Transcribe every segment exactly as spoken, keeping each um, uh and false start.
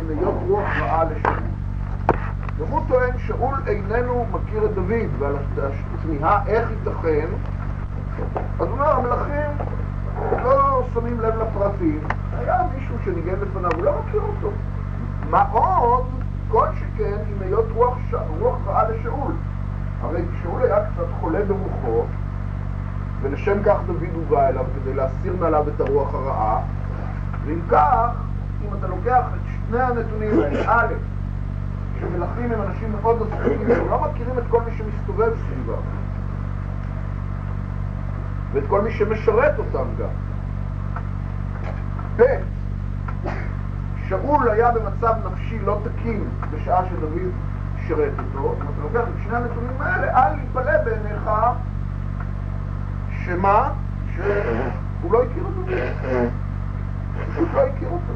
עם היות רוח רעה לשאול. והוא טוען, שאול איננו מכיר את דוד, ועל התמיהה איך ייתכן, אז הוא אומר, המלכים לא שמים לב לפרטים, היה מישהו שניגן לפניו, הוא לא מכיר אותו. מה עוד? כל שכן עם היות רוח, ש... רוח רעה לשאול. הרי שאול היה קצת חולה ברוחו, ולשם כך דוד הובא אליו כדי להסיר מעליו את הרוח הרעה, ואם כך, אם אתה לוקח את שני הנתונים האלה, א', שמלכים הם אנשים מאוד עסוקים, הם לא מכירים את כל מי שמסתובב סביבה, ואת כל מי שמשרת אותם גם. ב', שאול היה במצב נפשי לא תקין בשעה שדוד שרת אותו. אם אתה לוקח את שני הנתונים האלה, אל יתפלא בעיניך שמה? שהוא לא הכיר אותו. הוא לא הכיר אותו.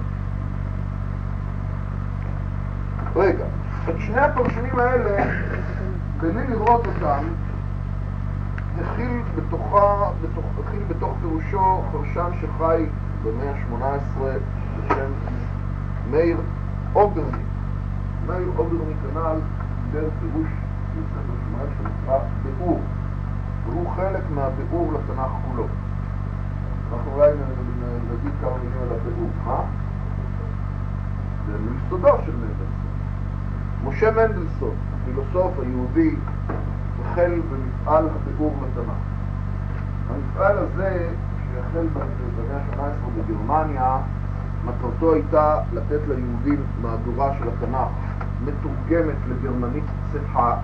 רגע, את שני הפרשנים האלה, בלי לראות אותם, הכיל בתוכה, בתוך, הכיל בתוך פירושו פרשן שחי במאה ה-שמונה עשרה בשם מאיר אוברני. מאיר אוברני כנ"ל דיבר פירוש בספר שמואל שנקרא ביאור, והוא חלק מהביאור לתנ"ך כולו. אנחנו אולי נגיד כמה מילים על הביאור. מה? זה מיסודו של מנדלסון. משה מנדלסון, הפילוסוף היהודי, החל במפעל הביאור לתנ"ך. המפעל הזה, שהחל במאה ה-שמונה עשרה בגרמניה, מטרתו הייתה לתת ליהודים מהדורה של התנ"ך מתורגמת לגרמנית צחה,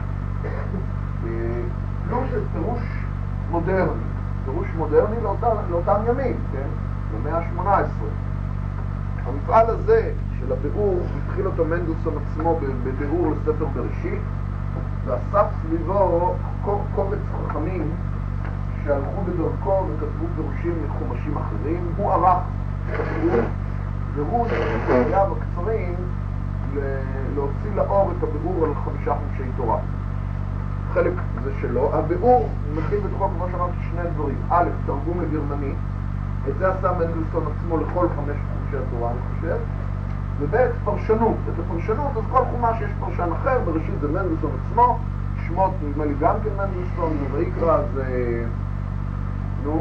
פלוס פירוש מודרני, פירוש מודרני לאותם, לאותם ימים, כן? במאה ה-שמונה עשרה. המפעל הזה של הביאור, התחיל אותו מנדלסון עצמו בביאור לספר בראשית, ואסף סביבו קובץ חכמים שהלכו בדרכו וכתבו פירושים מחומשים אחרים. הוא ערך את הביאור, והוא היה בקצרים להוציא לאור את הביאור על חמישה חומשי תורה. חלק זה שלו. הביאור מכיל בתוכו, כמו שאמרתי, שני דברים. א', תרגום לגרמני, את זה עשה מנדלסון עצמו לכל חמש חומשי התורה, אני חושב. וב' פרשנות. את הפרשנות, אז כל חומש יש פרשן אחר, בראשית זה מנדלסון עצמו, שמות נדמה לי גם כן מנדלסון, ויקרא זה... נו?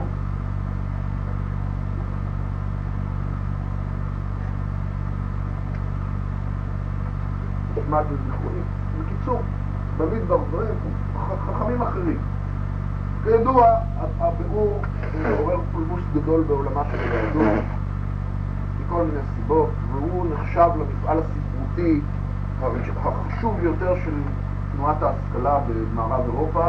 שמעת וזכרוני. בקיצור, במדבר דברים, חכמים אחרים. כידוע, הביאור עורר פולמוס גדול בעולמה של היהדות, מכל מיני סיבות, והוא נחשב למפעל הספרותי החשוב יותר של תנועת ההשכלה במערב אירופה.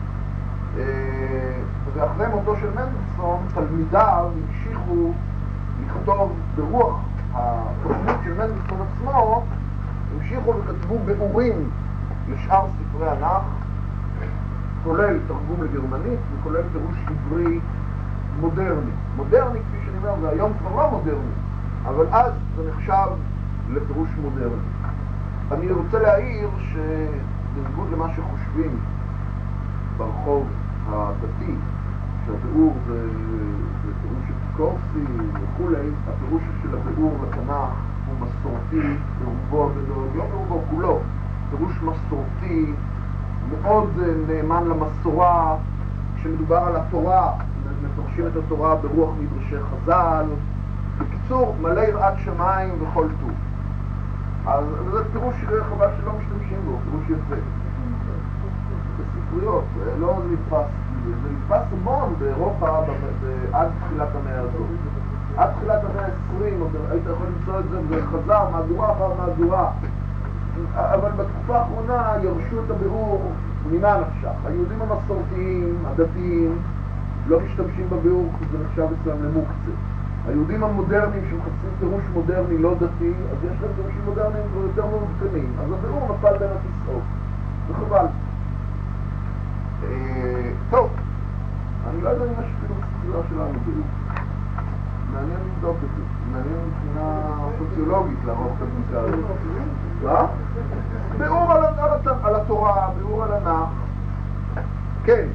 ואחרי מותו של מנדלסון, תלמידיו המשיכו לכתוב ברוח התוכנית של מנדלסון עצמו, המשיכו וכתבו ביאורים לשאר ספרי הנח, כולל תרגום לגרמנית וכולל פירוש עברי מודרני. מודרני, כפי שאני אומר, זה היום כבר לא מודרני, אבל אז זה נחשב לפירוש מודרני. אני רוצה להעיר שבניגוד למה שחושבים ברחוב הדתי, שהביאור זה, זה פירוש אפיקורסי וכולי, הפירוש של הביאור לתנ"ך הוא מסורתי ברובו הגדול, לא ברובו כולו, פירוש מסורתי מאוד נאמן למסורה. כשמדובר על התורה, מפרשים את התורה ברוח מדרשי חז"ל. בקיצור, מלא יראת שמיים וכל טוב. אז זה פירוש חבל שלא משתמשים בו, פירוש יפה. בספריות, לא זה נתפס, זה נתפס המון באירופה עד תחילת המאה הזאת. עד תחילת המאה ה-עשרים, היית יכול למצוא את זה בחז"ל, מהדורה אחר מהדורה. אבל בתקופה האחרונה ירשו את הביאור ממה נפשך. היהודים המסורתיים, הדתיים, לא משתמשים בביאור כי זה נחשב אצלם למוקצה. היהודים המודרניים שמחפשים פירוש מודרני לא דתי, אז יש להם פירושים מודרניים כבר יותר מעודכנים. אז הביאור נפל בין הכיסאות. זה חבל. טוב, אני לא יודע אם יש אפילו בספרייה שלנו ביאור. מעניין לבדוק את זה. מעניין מבחינה סוציולוגית לערוך את הבדיקה הזאת. מה? ביאור על התורה, ביאור על הנח. כן.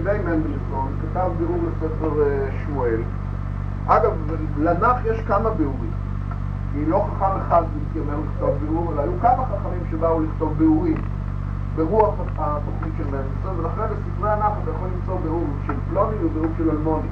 תלמידי מנדלסון, כתב ביאור לספר שמואל. אגב, לנח יש כמה ביאורים. כי לא חכם אחד מתיימר לכתוב ביאור, אלא היו כמה חכמים שבאו לכתוב ביאורים ברוח התוכנית של מנדלסון, ולכן בספרי הנח אתה יכול למצוא ביאור של פלוני וביאור של אלמוני.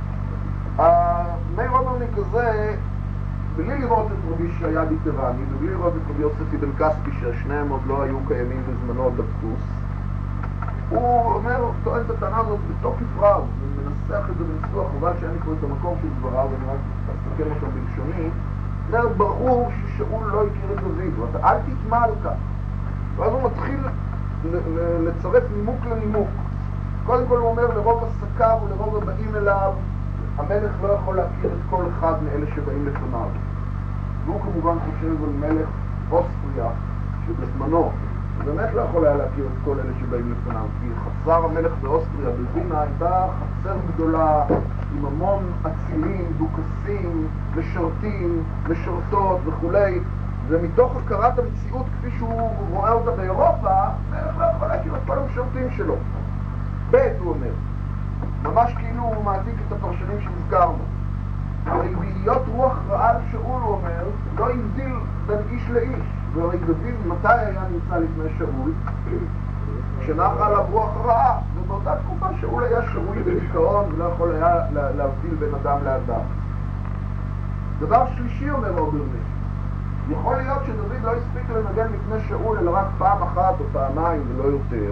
מאיר אוברניק הזה, בלי לראות את רבי ישעיה דיטרני ובלי לראות את רבי יוסף אבן כספי, ששניהם עוד לא היו קיימים בזמנו בדפוס, הוא אומר, טוען את הטענה הזאת בתוקף רב ומנסח את זה בניסוח, אבל שאין לי פה את המקום של דבריו ואני רק אסתכל אותו בלשוני. זה ברור ששאול לא הכיר את דוד, ואתה אל תטמע על כך. ואז הוא מתחיל לצרף נימוק לנימוק. קודם כל הוא אומר, לרוב עסקיו ולרוב הבאים אליו המלך לא יכול להכיר את כל אחד מאלה שבאים לפניו. והוא כמובן חושב על מלך אוסטריה שבזמנו באמת לא יכול היה להכיר את כל אלה שבאים לפניו, כי חצר המלך באוסטריה בווינה הייתה חצר גדולה עם המון אצילים, דוכסים, משרתים, משרתות וכולי, ומתוך הכרת המציאות כפי שהוא רואה אותה באירופה, המלך לא יכול להכיר את כל המשרתים שלו. ב' הוא אומר, ממש כאילו הוא מעתיק את הפרשנים שהזכרנו. הרי בהיות רוח רעה על שאול, הוא אומר, לא הבדיל בין איש לאיש. והרי דוד מתי היה נמצא לפני שאול? כשנח עליו רוח רעה. ובאותה תקופה שאול היה שבוי בדיכאון ולא יכול היה להבדיל בין אדם לאדם. דבר שלישי, אומר אוברניק, יכול להיות שדוד לא הספיק לנגן לפני שאול אלא רק פעם אחת או פעמיים ולא יותר,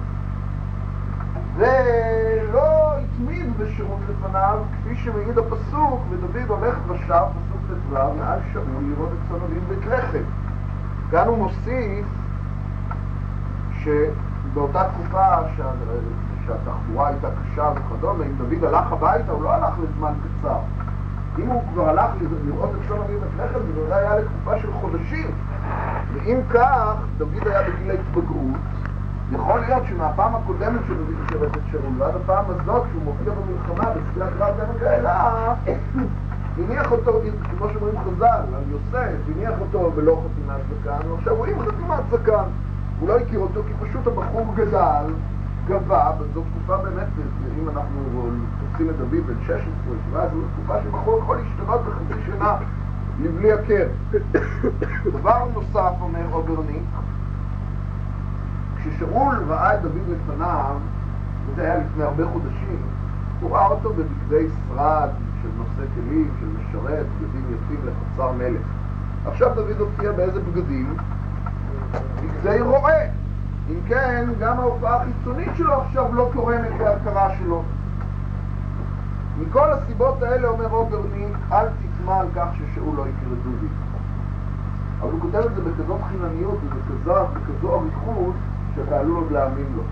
ולא התמיד בשירות לפניו, כפי שמעיד הפסוק, ודוד הולך ושב, פסוק ט"ו, מעל שאול לראות את צאן בית לחם. כאן הוא מוסיף שבאותה תקופה שה... שהתחבורה הייתה קשה וכדומה, אם דוד הלך הביתה, הוא לא הלך לזמן קצר. אם הוא כבר הלך לראות את צאן בית לחם, זה לא היה לתקופה של חודשים. ואם כך, דוד היה בגיל ההתבגרות, יכול להיות שמהפעם הקודמת שדוד שירת את שאול ועד הפעם הזאת שהוא מופיע במלחמה בספירת קרב עמק האלה, הניח אותו, כמו שאומרים חז"ל על יוסף, הניח אותו בלא חתימת זקן, ועכשיו הוא עם חתימת זקן. הוא לא הכיר אותו כי פשוט הבחור גדל, גבה, וזו תקופה באמת, אם אנחנו תופסים את אביב בן שש עשרה, שבע עשרה, זו תקופה שבחור יכול להשתנות בחצי שנה לבלי הכר. דבר נוסף, אומר אוברניק, כששאול ראה את דוד לפניו, וזה היה לפני הרבה חודשים, הוא ראה אותו בבגדי שרד של נושא כלים, של משרת, בגדים יפים לחצר מלך. עכשיו דוד הופיע באיזה בגדים? בגדי רועה. אם כן, גם ההופעה החיצונית שלו עכשיו לא תורמת להכרה שלו. מכל הסיבות האלה, אומר אוברניק, אל תטמע על כך ששאול לא הכיר את דוד. אבל הוא כותב את זה בכזאת חינניות ובכזו אריכות, שאתה עלול עוד להאמין לו.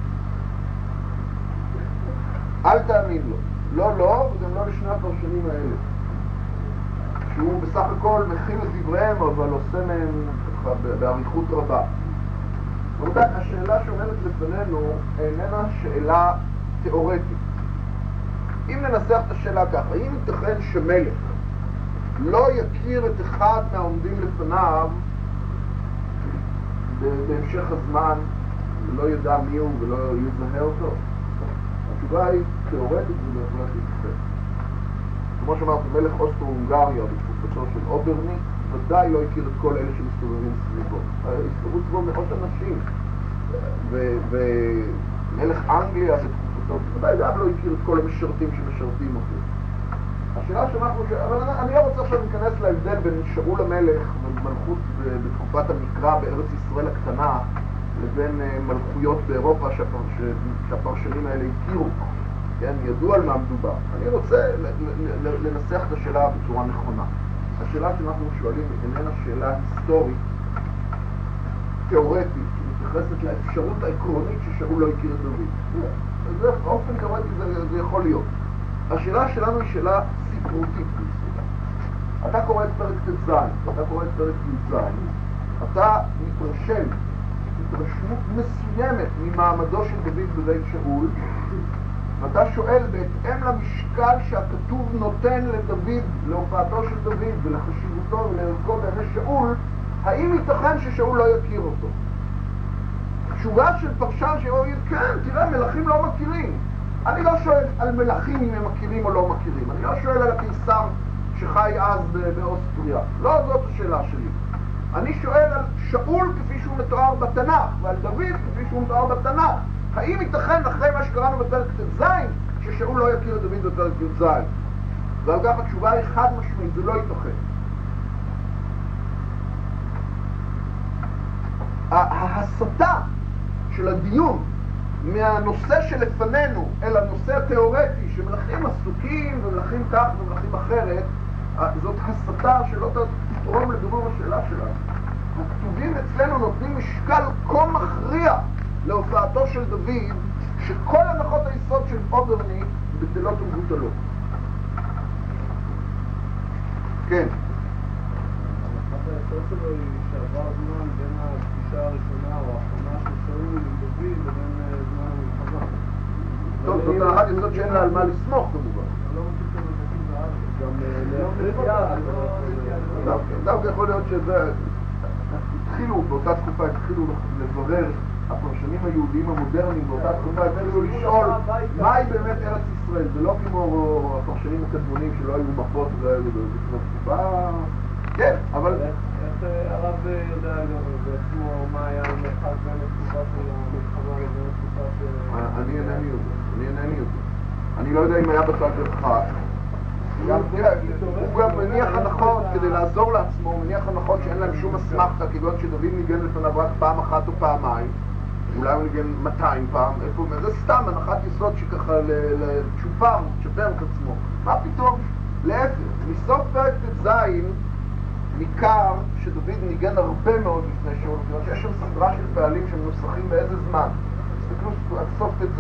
אל תאמין לו. לא לא, וגם לא לשני הפרשנים האלה. שהוא בסך הכל מכין את דבריהם, אבל עושה מהם בעריכות רבה. רבותיי, השאלה שעומדת לפנינו איננה שאלה תיאורטית. אם ננסח את השאלה ככה, האם ייתכן שמלך לא יכיר את אחד מהעומדים לפניו בהמשך הזמן, ולא ידע מי הוא ולא יזהה אותו? התשובה היא תיאורטית ובהחלט ייתכן. כמו שאמרתי, מלך אוסטרו-הונגריה בתקופתו של אוברניק ודאי לא הכיר את כל אלה שמסתובבים סביבו. הסתובבו סביבו מאות אנשים, ומלך אנגליה בתקופתו ודאי גם לא הכיר את כל המשרתים שמשרתים אותו. השאלה שאנחנו, אבל אני לא רוצה עכשיו להיכנס להבדל בין שאול המלך ומלכות בתקופת המקרא בארץ ישראל הקטנה לבין מלכויות באירופה שהפרש... שהפרשנים האלה הכירו, כן, ידעו על מה מדובר. אני רוצה לנסח את השאלה בצורה נכונה. השאלה שאנחנו שואלים איננה שאלה היסטורית, תיאורטית, שמתייחסת לאפשרות העקרונית ששאול לא הכיר את דוד. זה באופן תיאורטי זה, זה יכול להיות. השאלה שלנו היא שאלה ספרותית. אתה קורא את פרק ט"ז, אתה קורא את פרק י"ז, אתה מתרשם התרשמות מסוימת ממעמדו של דוד בבית שאול, ואתה שואל בהתאם למשקל שהכתוב נותן לדוד, להופעתו של דוד ולחשיבותו ולערכו בעיני שאול, האם ייתכן ששאול לא יכיר אותו? תשובה של פרשן שיגיד, כן, תראה, מלכים לא מכירים. אני לא שואל על מלכים אם הם מכירים או לא מכירים, אני לא שואל על הקיסר שחי אז באוסטריה, לא זאת השאלה שלי. אני שואל על שאול כפי שהוא מתואר בתנ"ך, ועל דוד כפי שהוא מתואר בתנ"ך. האם ייתכן אחרי מה שקראנו בפרק ט"ז, ששאול לא יכיר את דוד בפרק י"ז? ועל כך התשובה היא חד משמעית, זה לא ייתכן. ההסתה של הדיון מהנושא שלפנינו אל הנושא התיאורטי שמלכים עסוקים ומלכים כך ומלכים אחרת, זאת הסתה שלא תתרום לבירור השאלה שלנו. הכתובים אצלנו נותנים משקל כה מכריע להופעתו של דוד, שכל הנחות היסוד של אוברני בטלות ומבוטלות. כן. הנחת היסוד שלו היא שעבר זמן בין הפגישה הראשונה או האחרונה של שאול עם דוד לבין זמן המלחמה. טוב, זאת הנחת יסוד שאין לה על מה לסמוך כמובן. לא מוצאים את זה בארץ. גם להכריז יד. דווקא יכול להיות שזה... התחילו באותה תקופה, התחילו לברר, הפרשנים היהודיים המודרניים באותה תקופה התחילו לשאול מהי באמת ארץ ישראל. זה לא כמו הפרשנים הקדמונים שלא היו מפות ובאותה תקופה. כן, אבל... איך הרב יודע בעצמו מה היה המרחק בין התקופה של המלחמה לבין התקופה של... אני אינני יודע, אני אינני יודע. אני לא יודע אם היה בכלל מרחק. הוא גם מניח הנחות, כדי לעזור לעצמו, הוא מניח הנחות שאין להם שום אסמכתה, כגון שדוד ניגן לפניו רק פעם אחת או פעמיים, אולי הוא ניגן מאתיים פעם, זה סתם הנחת יסוד שככה לצ'ופר, צ'פר את עצמו. מה פתאום? להפך, מסוף פרק ט"ז ניכר שדוד ניגן הרבה מאוד לפני שאול, כיוון שיש שם סדרה של פעלים שמנוסחים באיזה זמן. תסתכלו על סוף ט"ז,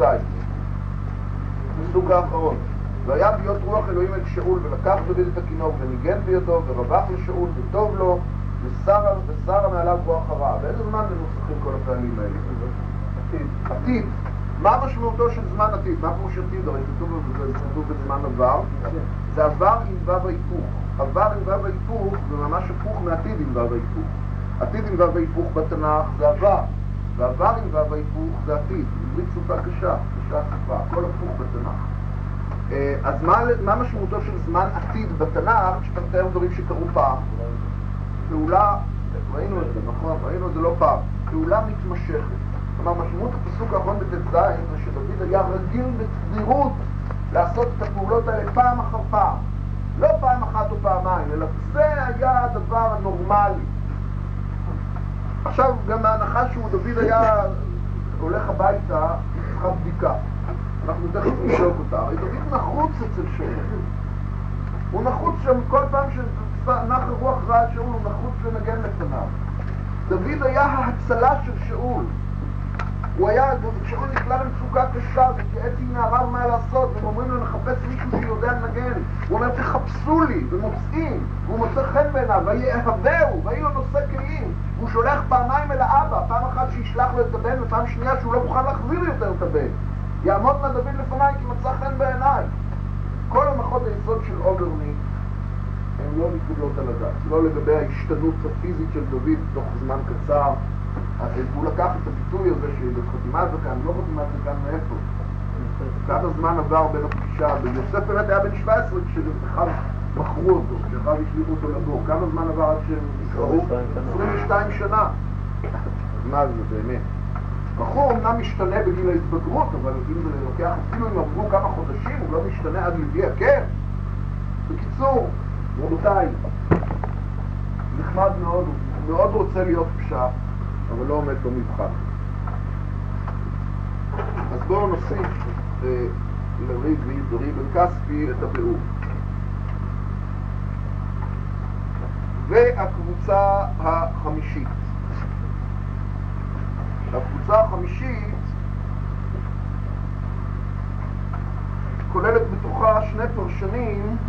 מסוג האחרון. והיה ביות רוח אלוהים אל שאול, ולקח דוד את הכינור וניגן בידו, ורווח לשאול, וטוב לו, וסרה מעליו רוח הרע. באיזה זמן מנוסחים כל הפעלים האלה? עתיד. עתיד. מה משמעותו של זמן עתיד? מה כמו שעתיד? הרי כתוב בזמן עבר. זה עבר עם וו ההיפוך. עבר עם וו ההיפוך זה ממש הפוך מעתיד עם וו ההיפוך. עתיד עם וו ההיפוך בתנ"ך זה עבר. ועבר עם וו ההיפוך זה עתיד. עברית שפה קשה, קשה שפה, הכל הפוך בתנ"ך. אז מה, מה משמעותו של זמן עתיד בתנ"ך, שאתה מתאר דברים שקרו פעם? פעולה, ראינו את זה, נכון? ראינו את זה לא פעם. פעולה מתמשכת. כלומר, משמעות הפסוק האחרון בט"ז זה שדוד היה רגיל בתדירות לעשות את הפעולות האלה פעם אחר פעם. לא פעם אחת או פעמיים, אלא זה היה הדבר הנורמלי. עכשיו, גם ההנחה שהוא דוד היה הולך הביתה, צריכה בדיקה. אנחנו תכף נשאוק אותה. הרי דוד נחוץ אצל שאול. הוא נחוץ שם כל פעם שנח הרוח רע על שאול, הוא נחוץ לנגן לפניו. דוד היה ההצלה של שאול. הוא היה, שאול נקלע למצוקה קשה, וכעת עם נעריו מה לעשות, והם אומרים לו נחפש מישהו שיודע לנגן. הוא אומר תחפשו לי, ומוצאים, והוא מוצא חן בעיניו, ויאהבהו, ויהי לו נושא כלים. והוא שולח פעמיים אל האבא, פעם אחת שישלח לו את הבן, ופעם שנייה שהוא לא מוכן להחזיר יותר את הבן. יעמוד נא דוד לפניי כי מצא חן בעיניי. כל הנחות היסוד של אוברני הן לא מתקבלות על הדעת. לא לגבי ההשתנות הפיזית של דוד תוך זמן קצר. הוא לקח את הביטוי הזה שבחתימת וכאן, לא חתימת וכאן מאיפה. כמה זמן עבר בין הפגישה, ביוסף באמת היה בן שבע עשרה כשאחר מכרו אותו, כשאחר השלימו אותו לבור. כמה זמן עבר עד שהם נקראו? עשרים ושתיים שנה. אז מה זה באמת? בחור אמנם משתנה בגיל ההתבגרות, אבל אם זה לוקח, אפילו אם עברו כמה חודשים, הוא לא משתנה עד לבי הכר. בקיצור, רבותיי, נחמד מאוד, הוא מאוד רוצה להיות פשע, אבל לא עומד במבחן. אז בואו נוסיף לריב בן כספי את הביאור. והקבוצה החמישית. הקבוצה החמישית כוללת בתוכה שני פרשנים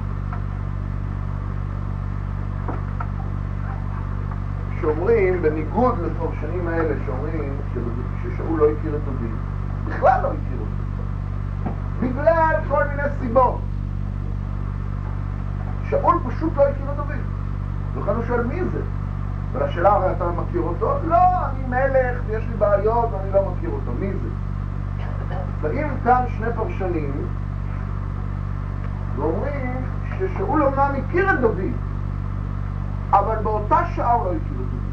שאומרים, בניגוד לפרשנים האלה שאומרים ששאול לא הכיר את דוד, בכלל לא הכיר אותו, בגלל כל מיני סיבות. שאול פשוט לא הכיר את דוד. ולכן הוא שואל מי זה? ולשאלה הרי אתה מכיר אותו? לא, אני מלך ויש לי בעיות ואני לא מכיר אותו. מי זה? באים כאן שני פרשנים ואומרים ששאול אומנם הכיר את דוד, אבל באותה שעה הוא לא הכיר את דוד.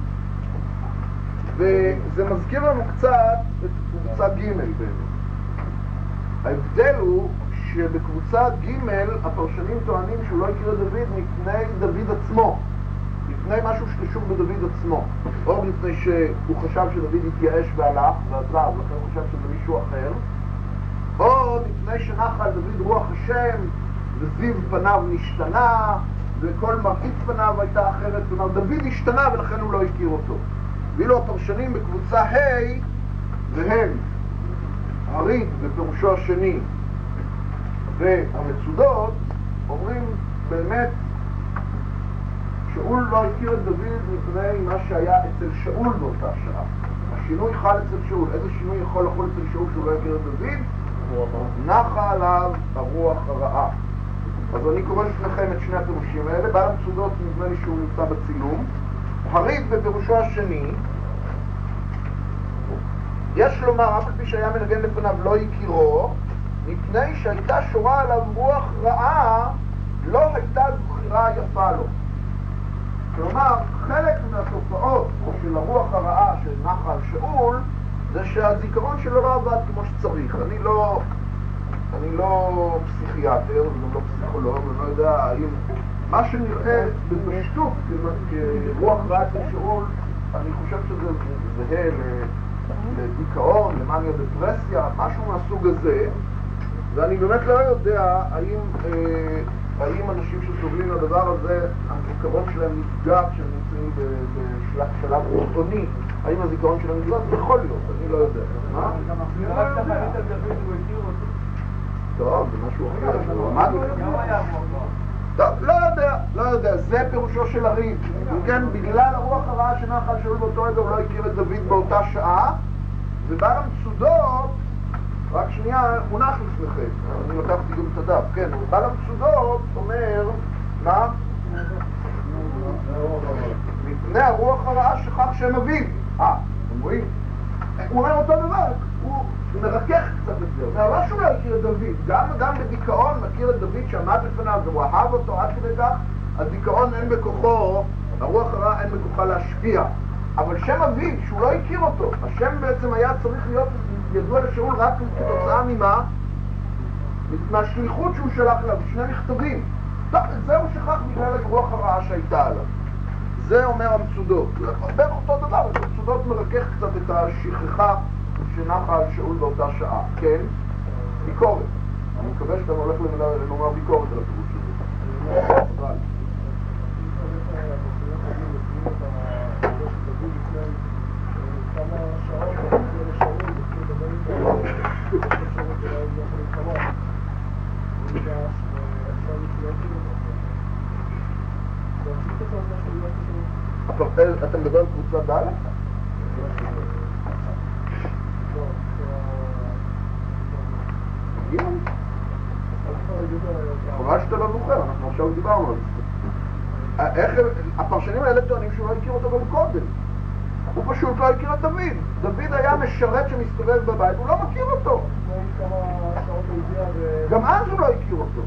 וזה מזכיר לנו קצת את קבוצה ג' באמת. ההבדל הוא שבקבוצה ג' הפרשנים טוענים שהוא לא הכיר את דוד מפני דוד עצמו, לפני משהו שקשור בדוד עצמו, או לפני שהוא חשב שדוד התייאש והלך ועזב, לכן הוא חשב שזה מישהו אחר, או לפני שנחה על דוד רוח השם וזיו פניו נשתנה וכל מרקיד פניו הייתה אחרת. כלומר דוד השתנה ולכן הוא לא הכיר אותו. ואילו הפרשנים בקבוצה ה' והם הריד בפירושו השני והמצודות אומרים באמת שאול לא הכיר את דוד מפני מה שהיה אצל שאול באותה שעה. השינוי חל אצל שאול. איזה שינוי יכול לחול אצל שאול שהוא לא הכיר את דוד? נחה עליו הרוח הרעה. אז אני קורא לפניכם את שני הפירושים האלה. בעל המצודות נדמה לי שהוא נמצא בצילום. הריד בפירושו השני, יש לומר, אף כפי שהיה מנגן לפניו לא הכירו, מפני שהייתה שורה עליו רוח רעה, לא הייתה זכירה יפה לו. כלומר, חלק מהתופעות של הרוח הרעה שנחה על שאול, זה שהזיכרון שלו לא עבד כמו שצריך. אני לא, אני לא פסיכיאטר, וגם לא פסיכולוג, אני לא יודע האם מה שנראה בפשטות כרוח רעה אצל שאול, אני חושב שזה זהה לדיכאון, למאניה דפרסיה, משהו מהסוג הזה, ואני באמת לא יודע האם, אה, האם אנשים שסובלים לדבר הזה, הזיכרון שלהם נפגע כשהם נמצאים בשלב שלב ראשוני, האם הזיכרון שלהם נפגע? זה יכול להיות, אני לא יודע. מה? גם אפילו רק אתה חלית על דוד, הוא הכיר אותו. טוב, זה משהו אחר, הוא עמד לו. גם היה מורדון. טוב, לא יודע, לא יודע, זה פירושו של הריד. כן, בגלל הרוח הרעה שנחה על שאול באותו רגע, הוא לא הכיר את דוד באותה שעה, ובעל המצודות, רק שנייה, מונח לפניכם, אני לקחתי גם את הדף, כן, בעל המצודות אומר, מה? מפני הרוח הרעה שכח שם אביו. אה, אתם רואים? הוא אומר אותו דבר, הוא מרכך קצת את זה, הוא אומר, לא שהוא לא הכיר את דוד, גם אדם בדיכאון מכיר את דוד שעמד לפניו, והוא אהב אותו עד כדי כך, הדיכאון אין בכוחו, הרוח הרעה אין בכוחה להשפיע. אבל שם אביו, שהוא לא הכיר אותו, השם בעצם היה צריך להיות ידוע לשאול רק כתוצאה ממה? מהשליחות שהוא שלח לה, בשני מכתבים. טוב, את זה הוא שכח בגלל הרוח הרעה שהייתה עליו. זה אומר המצודות. בערך אותו דבר, המצודות מרכך קצת את השכחה שנחה על שאול באותה שעה. כן? ביקורת. אני מקווה שאתה הולך לומר ביקורת על הפירוש הזה. כמה שעות אנחנו לשאול לפני דבר איתו לשאול של המלחמה וניגש ואפשר לקלוט אותו. אתה מדבר על קבוצה ד'? ג'? חבל שאתה לא זוכר, אנחנו עכשיו דיברנו על זה. הפרשנים האלה טוענים שהוא לא הכיר אותו גם קודם. הוא פשוט לא הכיר את דוד. דוד היה משרת שמסתובב בבית, הוא לא מכיר אותו. גם אז הוא לא הכיר אותו.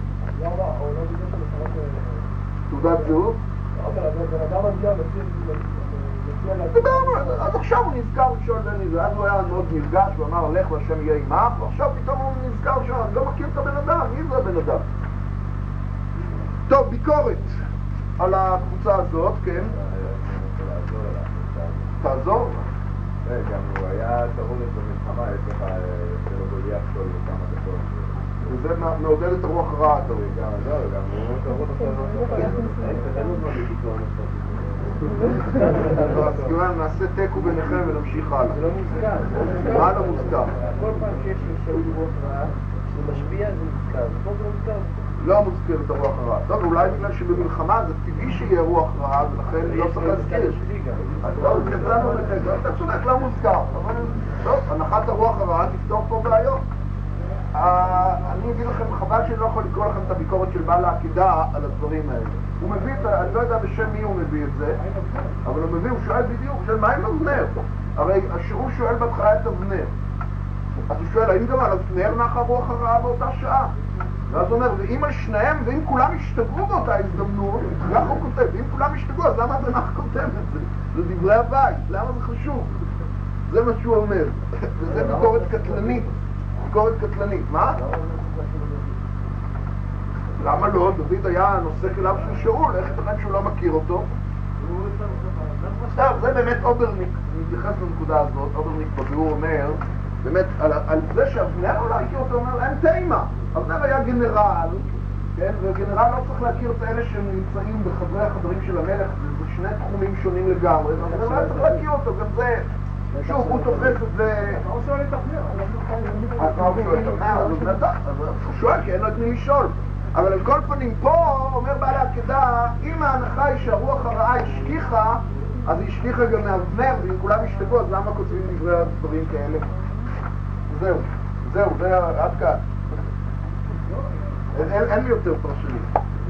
תעודת זהות? אז עכשיו הוא נזכר לשאול בני זה, אז הוא היה מאוד נרגש, הוא אמר הלך והשם יהיה עמך, ועכשיו פתאום הוא נזכר לשאול, אני לא מכיר את הבן אדם, מי זה הבן אדם? טוב, ביקורת על הקבוצה הזאת, כן? תעזור? גם הוא היה תרומת במלחמה, יש לך שלא גוליית כל כמה דקות. וזה מעודד את הרוח הרעה, אתה רואה. גם לא, גם הוא תרומת עכשיו. אין לו לדיכאון אז כמובן נעשה תיקו ביניכם ונמשיך הלאה. זה לא מוזכר. מה לא מוזכר? כל פעם שיש שאול רוח רעה, זה משפיע, זה מוזכר. פה זה לא מוזכר. לא מוזכר את הרוח הרעה. טוב, אולי בגלל שבמלחמה זה טבעי שיהיה רוח רעה, ולכן לא צריך להזכיר. טוב, אתה צודק, לא מוזכר. טוב, הנחת הרוח הרעה תפתור פה בעיות. אני אגיד לכם, חבל שאני לא יכול לקרוא לכם את הביקורת של בעל העקידה על הדברים האלה. הוא מביא את, אני לא יודע בשם מי הוא מביא את זה, אבל הוא מביא, הוא שואל בדיוק, של מה עם אבנר? הרי שהוא שואל בהתחלה את אבנר. אז הוא שואל, האם גם על אבנר נחה הרוח הרעה באותה שעה? ואז הוא אומר, ואם על שניהם, ואם כולם ישתגעו באותה הזדמנות, ככה הוא כותב, ואם כולם ישתגעו, אז למה התנ"ך כותב את זה? זה דברי הבית, למה זה חשוב? זה מה שהוא אומר, וזה ביקורת קטלנית, ביקורת קטלנית. מה? למה לא? דוד היה נושא כליו של שאול, איך יתכן שהוא לא מכיר אותו? זה באמת אוברניק, אני מתייחס לנקודה הזאת, אוברניק בביאור אומר, באמת, על, על זה שאבנר לא הכיר אותו, אומר, אין תימה. אבנר היה גנרל, כן? וגנרל לא צריך להכיר את אלה שנמצאים בחדרי החדרים של המלך, זה שני תחומים שונים לגמרי, ואבנר לא צריך להכיר אותו, גם זה, שוב, הוא תופס את זה... מה הוא שואל את אבנר? אז מה הוא שואל את אבנר? אז הוא שואל, כי אין לו את מי לשאול. אבל על כל פנים פה, אומר בעל העקדה, אם ההנחה היא שהרוח הרעה השכיחה, אז היא השכיחה גם מאבנר, ואם כולם ישתגעו, אז למה כותבים דברי דברים כאלה? זהו, זהו, זה עד כאן. אין, אין לי יותר פרשנים.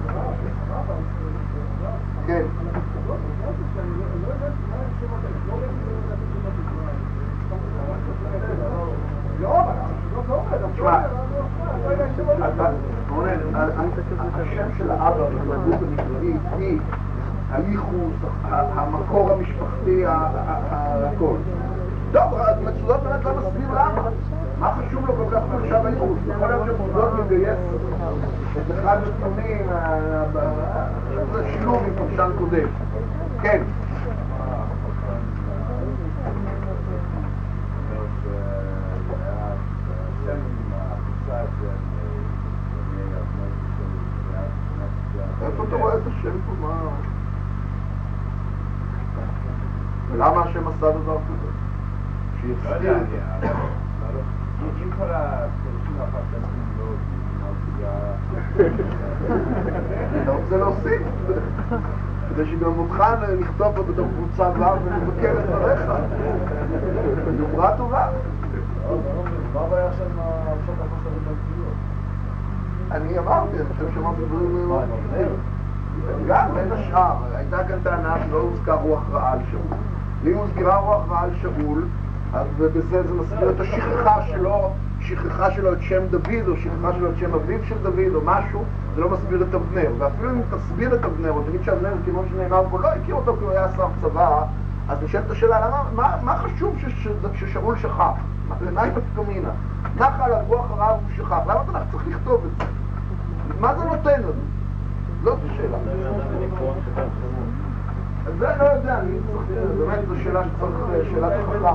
כן. תשמע, השם של האבא במדות המקראית היא הייחוס, המקור המשפחתי, הכל. טוב, מצודות באמת לא מסביר למה. מה חשוב לו כל כך עכשיו הייחוס? יכול להיות שמצודות מגייס את אחד הטיעונים, זה שילוב עם פרשן קודם. כן. איפה אתה רואה את השם פה? מה? ולמה השם עשה דבר כזה? שיחסיר את זה. אם כל הפרשים והפרשנים לא אתה רוצה להוסיף? כדי שגם אותך נכתוב פה בתוך קבוצה ו' ונבקר את דבריך. דוגמה טובה. מה הבעיה עכשיו עם ההרשות הפרשנות בנקיות? אני אמרתי, אני חושב שאמרתי דברים מאוד. גם בין השאר, הייתה כאן טענה שלא הוזכר רוח רעה על שאול. ואם הוזכרה רוח רעה על שאול, אז בזה זה מסביר את השכחה שלו, שכחה שלו את שם דוד, או שכחה שלו את שם אביו של דוד, או משהו, זה לא מסביר את אבנר. ואפילו אם תסביר את אבנר, או תגיד שאבנר, כמו שנאמר פה, לא הכיר אותו כי הוא היה שר צבא, אז נשאלת השאלה, למה, מה, מה חשוב ששאול שכח? למה היא מתכוונה? נחה על הרוח הרעה הוא שכח, למה אתה צריך לכתוב את זה? מה זה נותן לנו? זאת השאלה. זה לא יודע, אני צריך, באמת זו שאלה שצריך, שאלת החכם.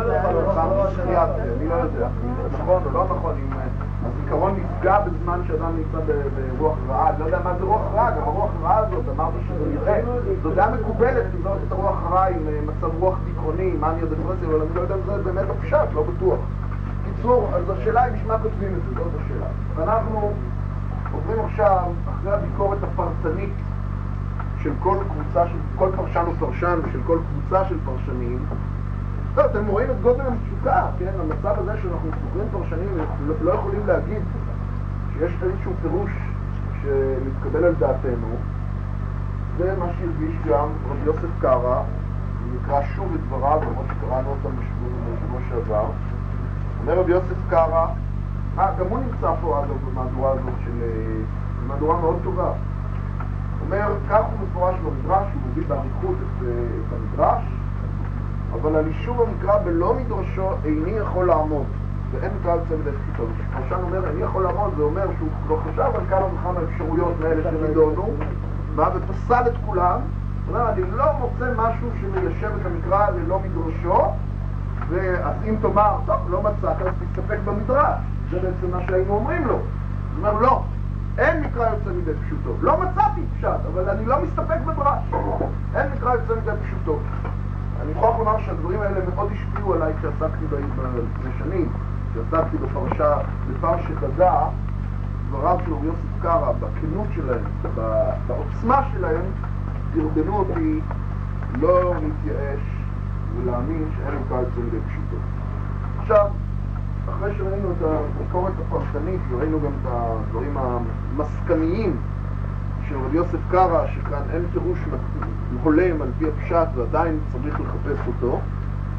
אני לא יודע, נכון או לא נכון, אם הזיכרון נפגע בזמן שאדם נמצא ברוח רעה, אני לא יודע מה זה רוח רעה, גם הרוח רעה הזאת, אמרת שזה נראה, זו דעה מקובלת לזהות את הרוח רעה עם מצב רוח דיכאוני, מניה דפרסיה, אבל אני לא יודע אם זה באמת הפשט, לא בטוח. קיצור, אז השאלה היא בשמה כותבים את זה, זאת השאלה. ואנחנו עוברים עכשיו, אחרי הביקורת הפרטנית של כל קבוצה, של כל פרשן ופרשן ושל כל קבוצה של פרשנים. טוב, אתם רואים את גודל המצוקה, כן? המצב הזה שאנחנו סוגרים פרשנים לא, לא יכולים להגיד שיש איזשהו פירוש שמתקבל על דעתנו. זה מה שהרגיש גם רבי יוסף קרא, נקרא שוב את דבריו, למרות שקראנו אותם בשבוע שעבר. אומר רבי יוסף קרא, אה, גם הוא נמצא פה אגב במהדורה הזאת של... במהדורה מאוד טובה. אומר, כך הוא מפורש במדרש, הוא מביא באריכות את, את המדרש, אבל על אישור המקרא בלא מדרשו איני יכול לעמוד, ואין מקרא יוצא מדי פשוטו. כשפרשן אומר איני יכול לעמוד, זה אומר שהוא לא חשב על כמה וכמה אפשרויות מאלה שנידונו, מה, ופסל את כולם. הוא אומר, אני לא מוצא משהו שמיישב את המקרא ללא מדרשו, ואז אם תאמר, טוב, לא מצאת, אז תסתפק במדרש. זה בעצם מה שהיינו אומרים לו. הוא אומר, לא. אין מקרא יוצא מדי פשוטו. לא מצאתי פשט, אבל אני לא מסתפק בדרש. אין מקרא יוצא מדי פשוטו. אני מוכרח לומר שהדברים האלה מאוד השפיעו עליי כשעסקתי לפני שנים, כשעסקתי בפרשה, בפרשת הדע, דבריו של רבי יוסף קרא, בכנות שלהם, בעוצמה שלהם, דרבנו אותי לא להתייאש ולהאמין שאין מקרא יוצא מדי פשוטו. עכשיו, אחרי שראינו את הביקורת הפרטנית וראינו גם את הדברים המסקניים של רבי יוסף קרא, שכאן אין פירוש הולם על פי הפשט ועדיין צריך לחפש אותו,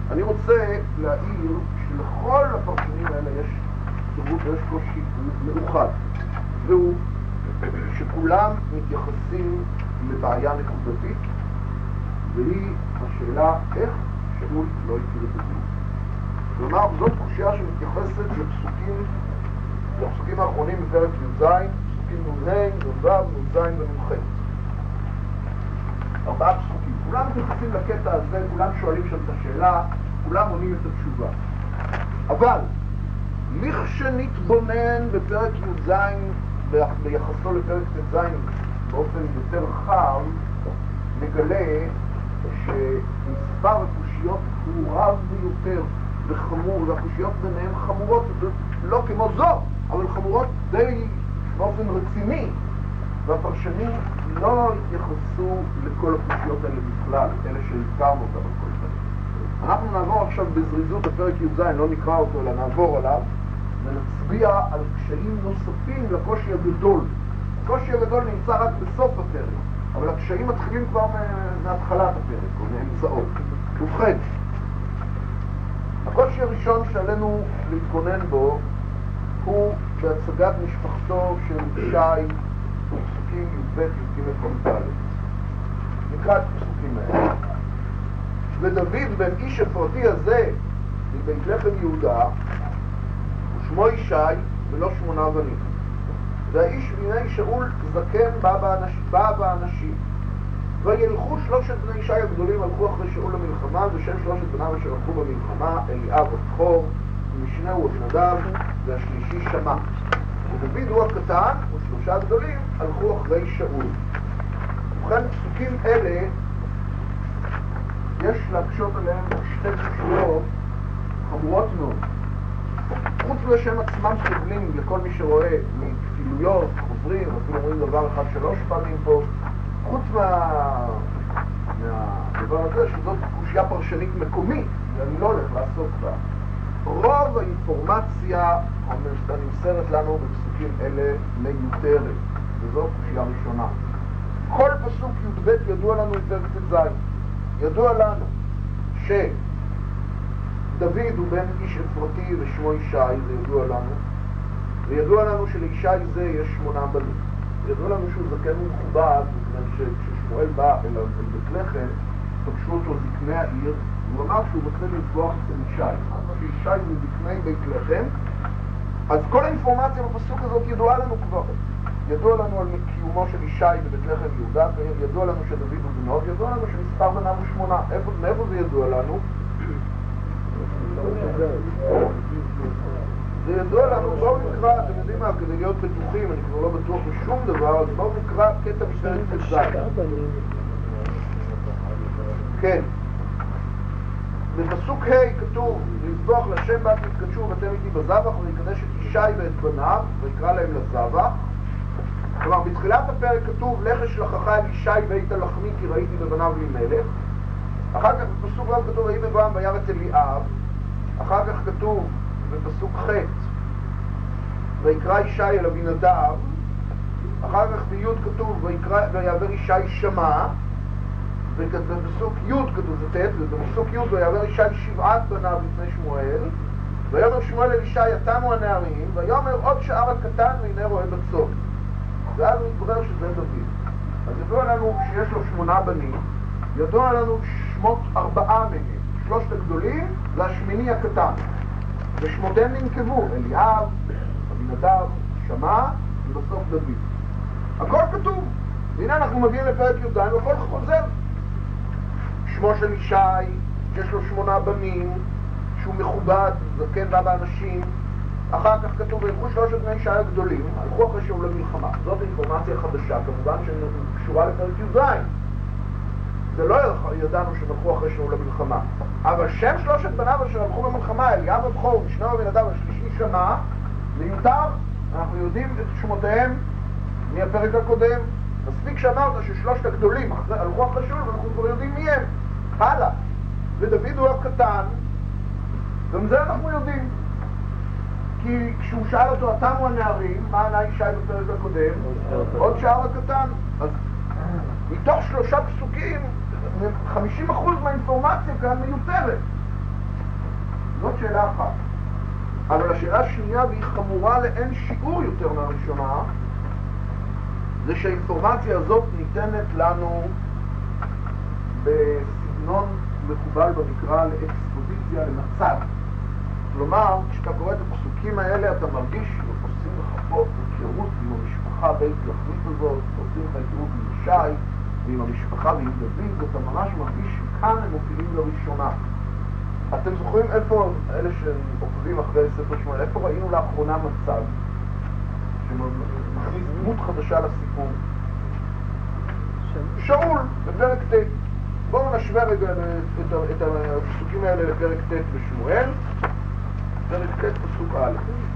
אני רוצה להעיר שלכל הפרשנים האלה יש יש קושי מאוחד, והוא שכולם מתייחסים לבעיה נקודתית, והיא השאלה איך שאול לא הכיר את הדין. כלומר, זאת קושיה שמתייחסת לפסוקים, לפסוקים האחרונים בפרק י"ז, פסוקים נ"ה, נ"ו, נ"ז ונ"ח. ארבעה פסוקים. כולם מתייחסים לקטע הזה, כולם שואלים שם את השאלה, כולם עונים את התשובה. אבל לכשנתבונן בפרק י"ז ביחסו לפרק ט"ז באופן יותר רחב, נגלה שמספר הקושיות הוא רב ביותר וחמור, והקושיות ביניהן חמורות, לא כמו זו, אבל חמורות די באופן רציני, והפרשנים לא התייחסו לכל הקושיות האלה בכלל, אלה שהזכרנו אותם על כל פנים. אנחנו נעבור עכשיו בזריזות לפרק י"ז, לא נקרא אותו אלא נעבור עליו, ונצביע על קשיים נוספים לקושי הגדול. הקושי הגדול נמצא רק בסוף הפרק, אבל הקשיים מתחילים כבר מהתחלת הפרק, או מאמצעו. ובכן, הקושי הראשון שעלינו להתכונן בו הוא בהצגת משפחתו של ישי בפסוקים י"ב י"ג ד'. נקרא את הפסוקים האלה. ודוד בן איש אפרתי הזה מבית לחם יהודה ושמו ישי ולא שמונה בנים. והאיש בני שאול זקן בא באנשים, בא באנשים. וילכו שלושת בני ישי הגדולים הלכו אחרי שאול למלחמה, ושם שלושת בניו אשר הלכו במלחמה, אליאב הבכור, ומשנהו אבינדב, והשלישי שמע. ודוד הוא הקטן, ושלושה הגדולים הלכו אחרי שאול. ובכן פסוקים אלה יש להקשות עליהם שתי קושיות חמורות מאוד. חוץ מזה שהם עצמם סובלים לכל מי שרואה מכפילויות, חוזרים, אפילו אומרים דבר אחד שלוש פעמים פה, חוץ מה... מהדבר הזה שזאת קושיה פרשנית מקומית, ואני לא הולך לעסוק בה. רוב האינפורמציה הנמסרת לנו בפסוקים אלה מיותרת, וזו קושיה ראשונה. כל פסוק י"ב ידוע לנו בפרק ט"ז. ידוע לנו שדוד הוא בן איש אפרתי ושמו ישי, זה ידוע לנו, וידוע לנו שלישי זה יש שמונה בנים. ידוע לנו שהוא זקן ומכובד, כששמואל בא אל בית לחם, פגשו אותו זקני העיר, הוא אמר שהוא מתחיל לזבוח את ישי, שישי זה זקני בית לחם. אז כל האינפורמציה בפסוק הזאת ידועה לנו כבר. ידוע לנו על קיומו של ישי בבית לחם יהודה, ידוע לנו שדוד הוא בנו, ידוע לנו שמספר בניו הוא שמונה. מאיפה זה ידוע לנו? זה ידוע לנו, בואו נקרא, אתם יודעים מה, כדי להיות בטוחים, אני כבר לא בטוח בשום דבר, אז בואו נקרא קטע בפרק ט"ז. כן. בפסוק ה' כתוב, לזבוח לשם בת יתקדשו ובתם איתי בזבח, ויקדש את ישי ואת בניו, ויקרא להם לזבח. כלומר, בתחילת הפרק כתוב, לך אשלחך אל ישי והיית לחמי כי ראיתי בבניו לי מלך. אחר כך בפסוק רב כתוב, ויהי בבואם וירא את אליאב. אחר כך כתוב בפסוק ח' ויקרא ישי אל אבינדב. אחר כך בי' כתוב, ויעבר ישי שמע. ובפסוק י' כתוב, זה ט', ובפסוק י' ויעבר ישי שבעת בניו לפני שמואל. ויאמר שמואל אל ישי, יתמו הנערים, ויאמר עוד שער הקטן והנה רואה בצאן. ואז מתברר שזה דוד. אז ידוע לנו שיש לו שמונה בנים, ידוע לנו שמות ארבעה מהם, שלושת הגדולים והשמיני הקטן. ושמותיהם ננקבו, אליאב, אבינדב, שמע, ובסוף דוד. הכל כתוב. והנה אנחנו מגיעים לפרק י"ז, והכל חוזר. שמו של ישי, שיש לו שמונה בנים, שהוא מכובד, זקן בא באנשים. אחר כך כתוב, וילכו שלושת בני ישי הגדולים, הלכו אחרי שאול למלחמה. זאת אינפורמציה חדשה, כמובן שקשורה לפרק י"ז. זה לא ידענו שהם הלכו אחרי שאול למלחמה. אבל שם שלושת בניו אשר הלכו במלחמה, אליאב הבכור, משנהו אבינדב, השלישי שמע, מיותר, אנחנו יודעים את שמותיהם מהפרק הקודם. מספיק שאמרת ששלושת הגדולים הלכו אחרי שאול, ואנחנו כבר יודעים מי הם. הלאה. ודוד הוא הקטן, גם זה אנחנו יודעים. כי כשהוא שאל אותו, התמו הנערים, מה ענה ישי בפרק הקודם? עוד שער הקטן. אז מתוך שלושה פסוקים, חמישים אחוז מהאינפורמציה כאן מיותרת. שאלה אחת. אבל השאלה השנייה, והיא חמורה לאין שיעור יותר מהראשונה, זה שהאינפורמציה הזאת ניתנת לנו בסגנון מקובל במקרא לאקספוזיציה, למצב. כלומר, כשאתה קורא את הפסוקים האלה, אתה מרגיש שעושים לך פה היכרות עם המשפחה בהתלחמית הזאת, עושים לך היכרות עם ישי ועם המשפחה ועם דוד, ואתה ממש מרגיש שכאן הם מופיעים לראשונה. אתם זוכרים איפה, אלה שעוקבים אחרי ספר שמואל, איפה ראינו לאחרונה מצב שמכניס דמות חדשה לסיפור? שאול, בפרק ט'. בואו נשווה רגע את, את הפסוקים האלה לפרק ט' בשמואל. פרק ט' פסוק א'.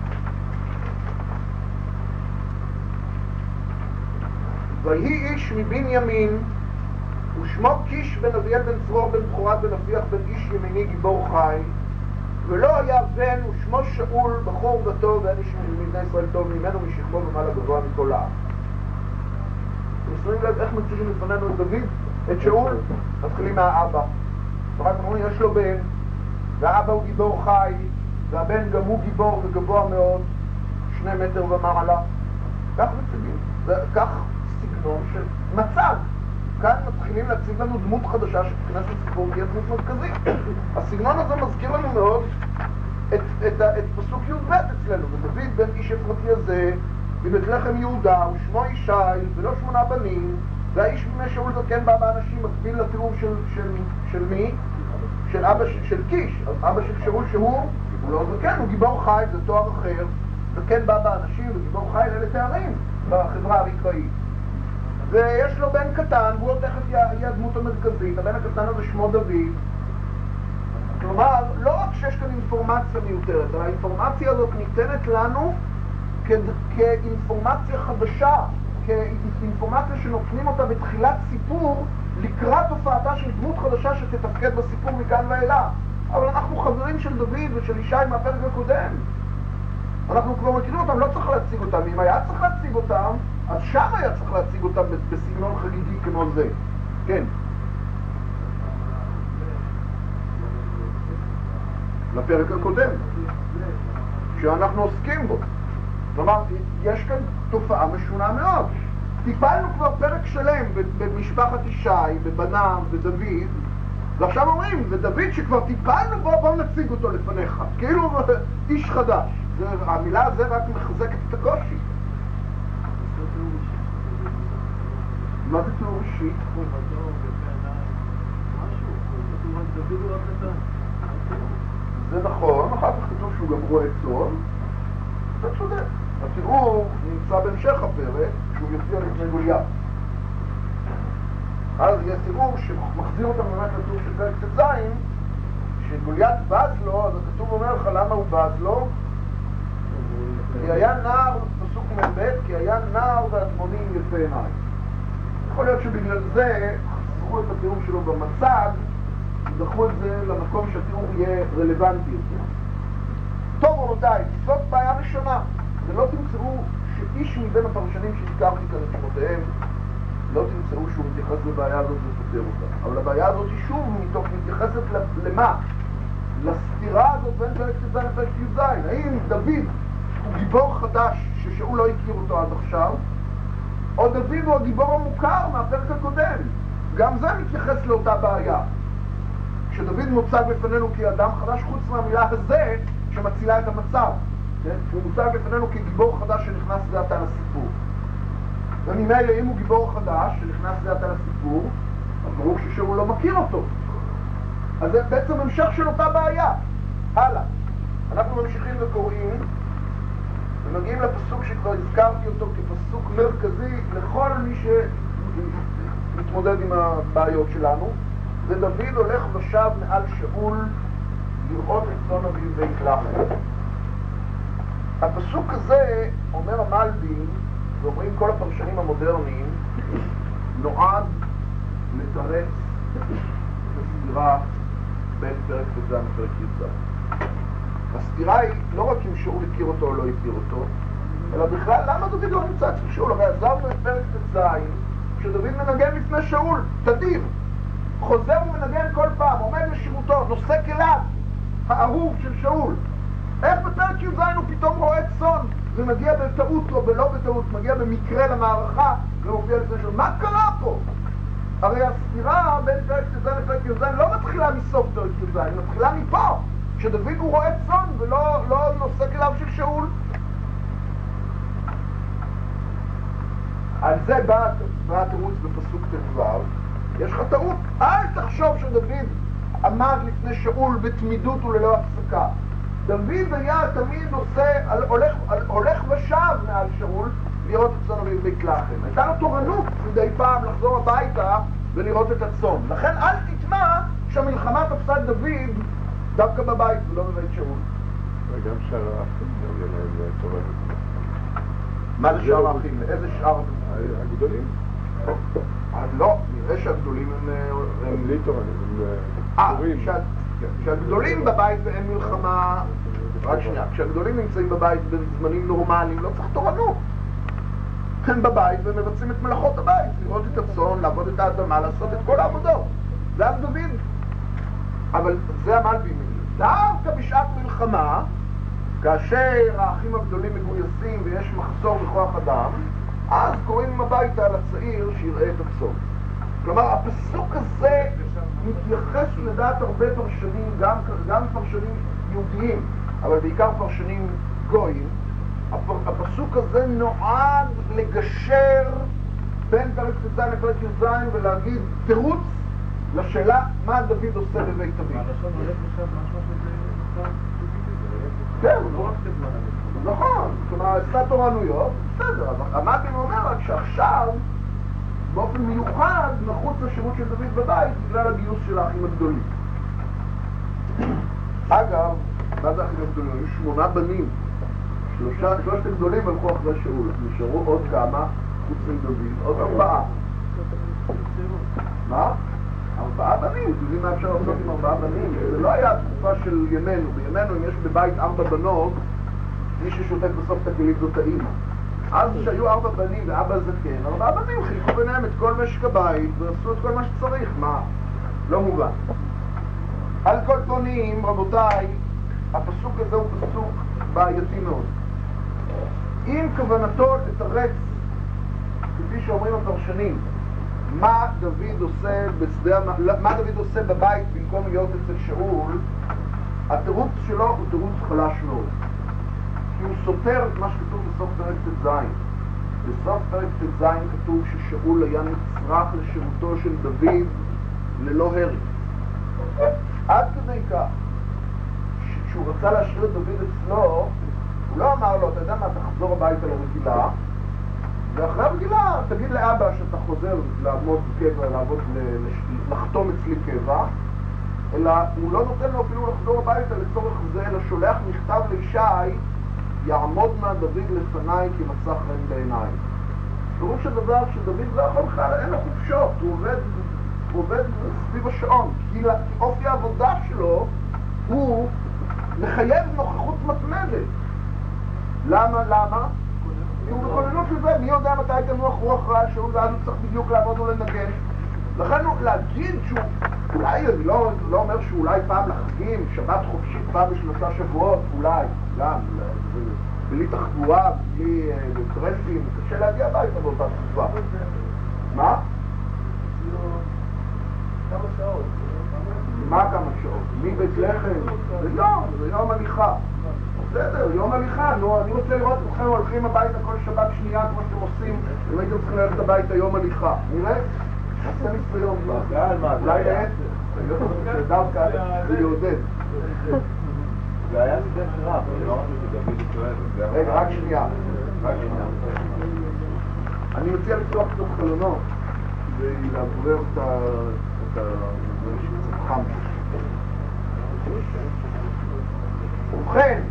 ויהי איש מבנימין ושמו קיש בן אביאל בן צרור בן בכורת בן אביח בן איש ימיני גיבור חי, ולא היה בן ושמו שאול בחור דתו ואין איש מבני ישראל טוב ממנו משכמו ומעלה גבוה מכל העם. אתם שמים לב איך מציגים לפנינו את דוד? את שאול? מתחילים מהאבא. רק אומרים יש לו בן, והאבא הוא גיבור חי, והבן גם הוא גיבור וגבוה מאוד, שני מטר ומעלה. כך מציגים, וכך סגנון של מצג. כאן מתחילים להציג לנו דמות חדשה שתכנס לסיפור תהיה דמות מרכזית. הסגנון הזה מזכיר לנו מאוד את, את, את פסוק י"ב אצלנו, ודוד בן איש אפרתי הזה מבית לחם יהודה ושמו ישי ולא שמונה בנים, והאיש בני שאול זקן בא באנשים מקביל לתיאור של, של, של מי? של אבא של, של קיש, אבא של שאול שהוא הוא לא זקן, הוא גיבור חי, זה תואר אחר, זקן בא באנשים וגיבור חי אלה תארים בחברה הרקראית. ויש לו בן קטן, והוא תכף יהיה הדמות המרכזית, הבן הקטן הזה שמו דוד. כלומר, לא רק שיש כאן אינפורמציה מיותרת, אלא האינפורמציה הזאת ניתנת לנו כ- כאינפורמציה חדשה, כאינפורמציה שנותנים אותה בתחילת סיפור לקראת הופעתה של דמות חדשה שתתפקד בסיפור מכאן ואילך. אבל אנחנו חברים של דוד ושל ישי מהפרק הקודם. אנחנו כבר מכירים אותם, לא צריך להציג אותם. אם היה צריך להציג אותם, אז שם היה צריך להציג אותם בסגנון חגיגי כמו זה. כן. לפרק הקודם, שאנחנו עוסקים בו. כלומר, יש כאן תופעה משונה מאוד. טיפלנו כבר פרק שלם במשפחת ישי, בבניו, בדוד, ועכשיו אומרים, ודוד שכבר טיפלנו בו, בואו נציג אותו לפניך. כאילו איש חדש. זה, המילה הזה רק מחזקת את הקושי. מה זה תיאור אישי? זה נכון, אחר כך כתוב שהוא גם רואה צאן. אתה צודק. התיאור נמצא בהמשך הפרק, שהוא יופיע לפני גוליית. אז יש תיאור שמחזיר אותם באמת לתיאור של פרק ט"ז, שגוליית בז לו, אז הכתוב אומר לך למה הוא בז לו. כי היה נער, פסוק מ"ב, כי היה נער ואדמונים יפה עיניים. יכול להיות שבגלל זה חסרו את התיאור שלו במצג, ודחו את זה למקום שהתיאור יהיה רלוונטי. טוב רבותיי, זאת בעיה ראשונה. זה לא תמצאו שאיש מבין הפרשנים שהזכרתי כאן את שמותיהם, לא תמצאו שהוא מתייחס לבעיה הזאת ופותר אותה. אבל הבעיה הזאת היא שוב מתוך מתייחסת למה? לסתירה הזאת בין פרק ט"ז לפרק י"ז. האם דוד הוא גיבור חדש ששאול לא הכיר אותו עד עכשיו, או דוד הוא הגיבור המוכר מהפרק הקודם? גם זה מתייחס לאותה בעיה. כשדוד מוצג בפנינו כאדם חדש, חוץ מהמילה הזה שמצילה את המצב, כן? שהוא מוצג בפנינו כגיבור חדש שנכנס זה עתה לסיפור. וממילא אם הוא גיבור חדש שנכנס זה עתה לסיפור, אז ברור ששאול לא מכיר אותו. אז זה בעצם המשך של אותה בעיה. הלאה. אנחנו ממשיכים וקוראים, ומגיעים לפסוק שכבר הזכרתי אותו כפסוק מרכזי לכל מי שמתמודד עם הבעיות שלנו. ודוד הולך ושב מעל שאול לראות את צאן אביו בית לחם. הפסוק הזה, אומר המלבי, ואומרים כל הפרשנים המודרניים, נועד לתרץ את הסתירה בין פרק ט"ז לפרק י"ז. הסתירה היא לא רק אם שאול הכיר אותו או לא הכיר אותו, אלא בכלל למה דוד לא נמצא אצל שאול? הרי עזבנו את פרק ט"ז שדוד מנגן לפני שאול, תדיר, חוזר ומנגן כל פעם, עומד לשירותו, נושא כליו, האהוב של שאול. איך בפרק י"ז הוא פתאום רואה צאן? זה מגיע בטעות או בלא בטעות, מגיע במקרה למערכה ומופיע לפני שאול. מה קרה פה? הרי הסתירה בין פרק י"ז לפרק י"ז לא מתחילה מסוף פרק י"ז, היא מתחילה מפה, שדוד הוא רואה צאן ולא לא נושא כליו של שאול. על זה בא, בא התירוץ בפסוק ט"ו. יש לך טעות, אל תחשוב שדוד עמד לפני שאול בתמידות וללא הפסקה. דוד היה תמיד נושא, על, הולך, על, הולך ושב מעל שאול לראות את צאן בית לחם. הייתה לו תורנות מדי פעם לחזור הביתה ולראות את הצאן. לכן אל תטמע שהמלחמה תפסה את דוד דווקא בבית ולא בבית שאול. וגם שאר האחים, גם להם תורנות. מה זה שאר האחים? איזה שאר? הגדולים. אז לא, נראה שהגדולים הם... הם בלי תורנות, הם תורים. כשהגדולים בבית ואין מלחמה... רק שנייה, כשהגדולים נמצאים בבית בזמנים נורמליים, לא צריך תורנות. הם בבית ומבצעים את מלאכות הבית, לראות את הצאן, לעבוד את האדמה, לעשות את כל העבודות. זה אז דוד. אבל זה המלבי. דווקא בשעת מלחמה, כאשר האחים הגדולים מגויסים ויש מחסור בכוח אדם, אז קוראים הביתה לצעיר שיראה את הצאן. כלומר, הפסוק הזה מתייחס לדעת הרבה פרשנים, גם, גם פרשנים יהודיים, אבל בעיקר פרשנים גויים. הפסוק הזה נועד לגשר בין פרק ט"ז לפרק י"ז ולהגיד תירוץ לשאלה מה דוד עושה בבית אביו. הלשון הולך לשם משהו שזה כן, נכון, כלומר, עשה תורנויות, בסדר, אבל המאגן אומר רק שעכשיו באופן מיוחד נחוץ לשירות של דוד בבית בגלל הגיוס של האחים הגדולים. אגב, מה זה האחים הגדולים? היו שמונה בנים, שלושה, שלושת הגדולים הלכו אחרי שאול, נשארו עוד כמה, חוץ מדוד, עוד ארבעה. מה? ארבעה בנים, אתם יודעים מה אפשר לעשות עם ארבעה בנים? זה לא היה התקופה של ימינו, בימינו אם יש בבית ארבע בנות, מי ששותק בסוף את הכלים זאת האמא. אז שהיו ארבע בנים ואבא זקן, ארבעה בנים חילקו ביניהם את כל משק הבית ועשו את כל מה שצריך, מה? לא מובן. על כל פנים, רבותיי, הפסוק הזה הוא פסוק בעייתי מאוד. אם כוונתו לתרץ, כפי שאומרים הפרשנים, מה דוד עושה בשדה, מה דוד עושה בבית במקום להיות אצל שאול, התירוץ שלו הוא תירוץ חלש מאוד. כי הוא סותר את מה שכתוב בסוף פרק ט"ז. בסוף פרק ט"ז כתוב ששאול היה נצרך לשירותו של דוד ללא הרף. עד כדי כך, כשהוא רצה להשאיר את דוד אצלו, הוא לא אמר לו, אתה יודע מה, תחזור הביתה לרגילה, ואחרי הרגילה תגיד לאבא שאתה חוזר לעמוד בקבע, לעבוד, לחתום אצלי קבע, אלא הוא לא נותן לו אפילו לחזור הביתה לצורך זה, אלא שולח מכתב לישי, יעמוד מה דוד לפניי כי מצא חן בעיניי. פירוש הדבר שדוד לא יכול בכלל, אין לו חופשות, הוא עובד, הוא עובד סביב השעון, כי אופי העבודה שלו הוא לחייב נוכחות מתמדת. למה? למה? כי הוא בכוננות לזה, מי יודע מתי תנוח רוח רע שהוא ואז הוא צריך בדיוק לעבוד ולנגן. לכן הוא להגיד שהוא, אולי, אני לא, לא אומר שאולי פעם לחגים, שבת חופשית פעם בשלושה שבועות, אולי, גם, בלי תחבורה, בלי טרפים, קשה להגיע הביתה באותה תקופה. מה? כמה שעות. מה כמה שעות? מבית לחם? זה יום, זה יום הליכה. בסדר, יום הליכה, נו, אני רוצה לראות אתכם הולכים הביתה כל שבת שנייה כמו שאתם עושים, אם הייתם צריכים ללכת הביתה יום הליכה. נראה? עושה ניסיון כבר. אולי לעשר. זה דווקא, זה יעודד. זה היה שדה קרב, זה לא משהו שדוד שואל. רגע, רק שנייה. רק שנייה. אני מציע לפתוח קצת חלונות כדי לעברר את ה... את ה... קצת חם. ובכן,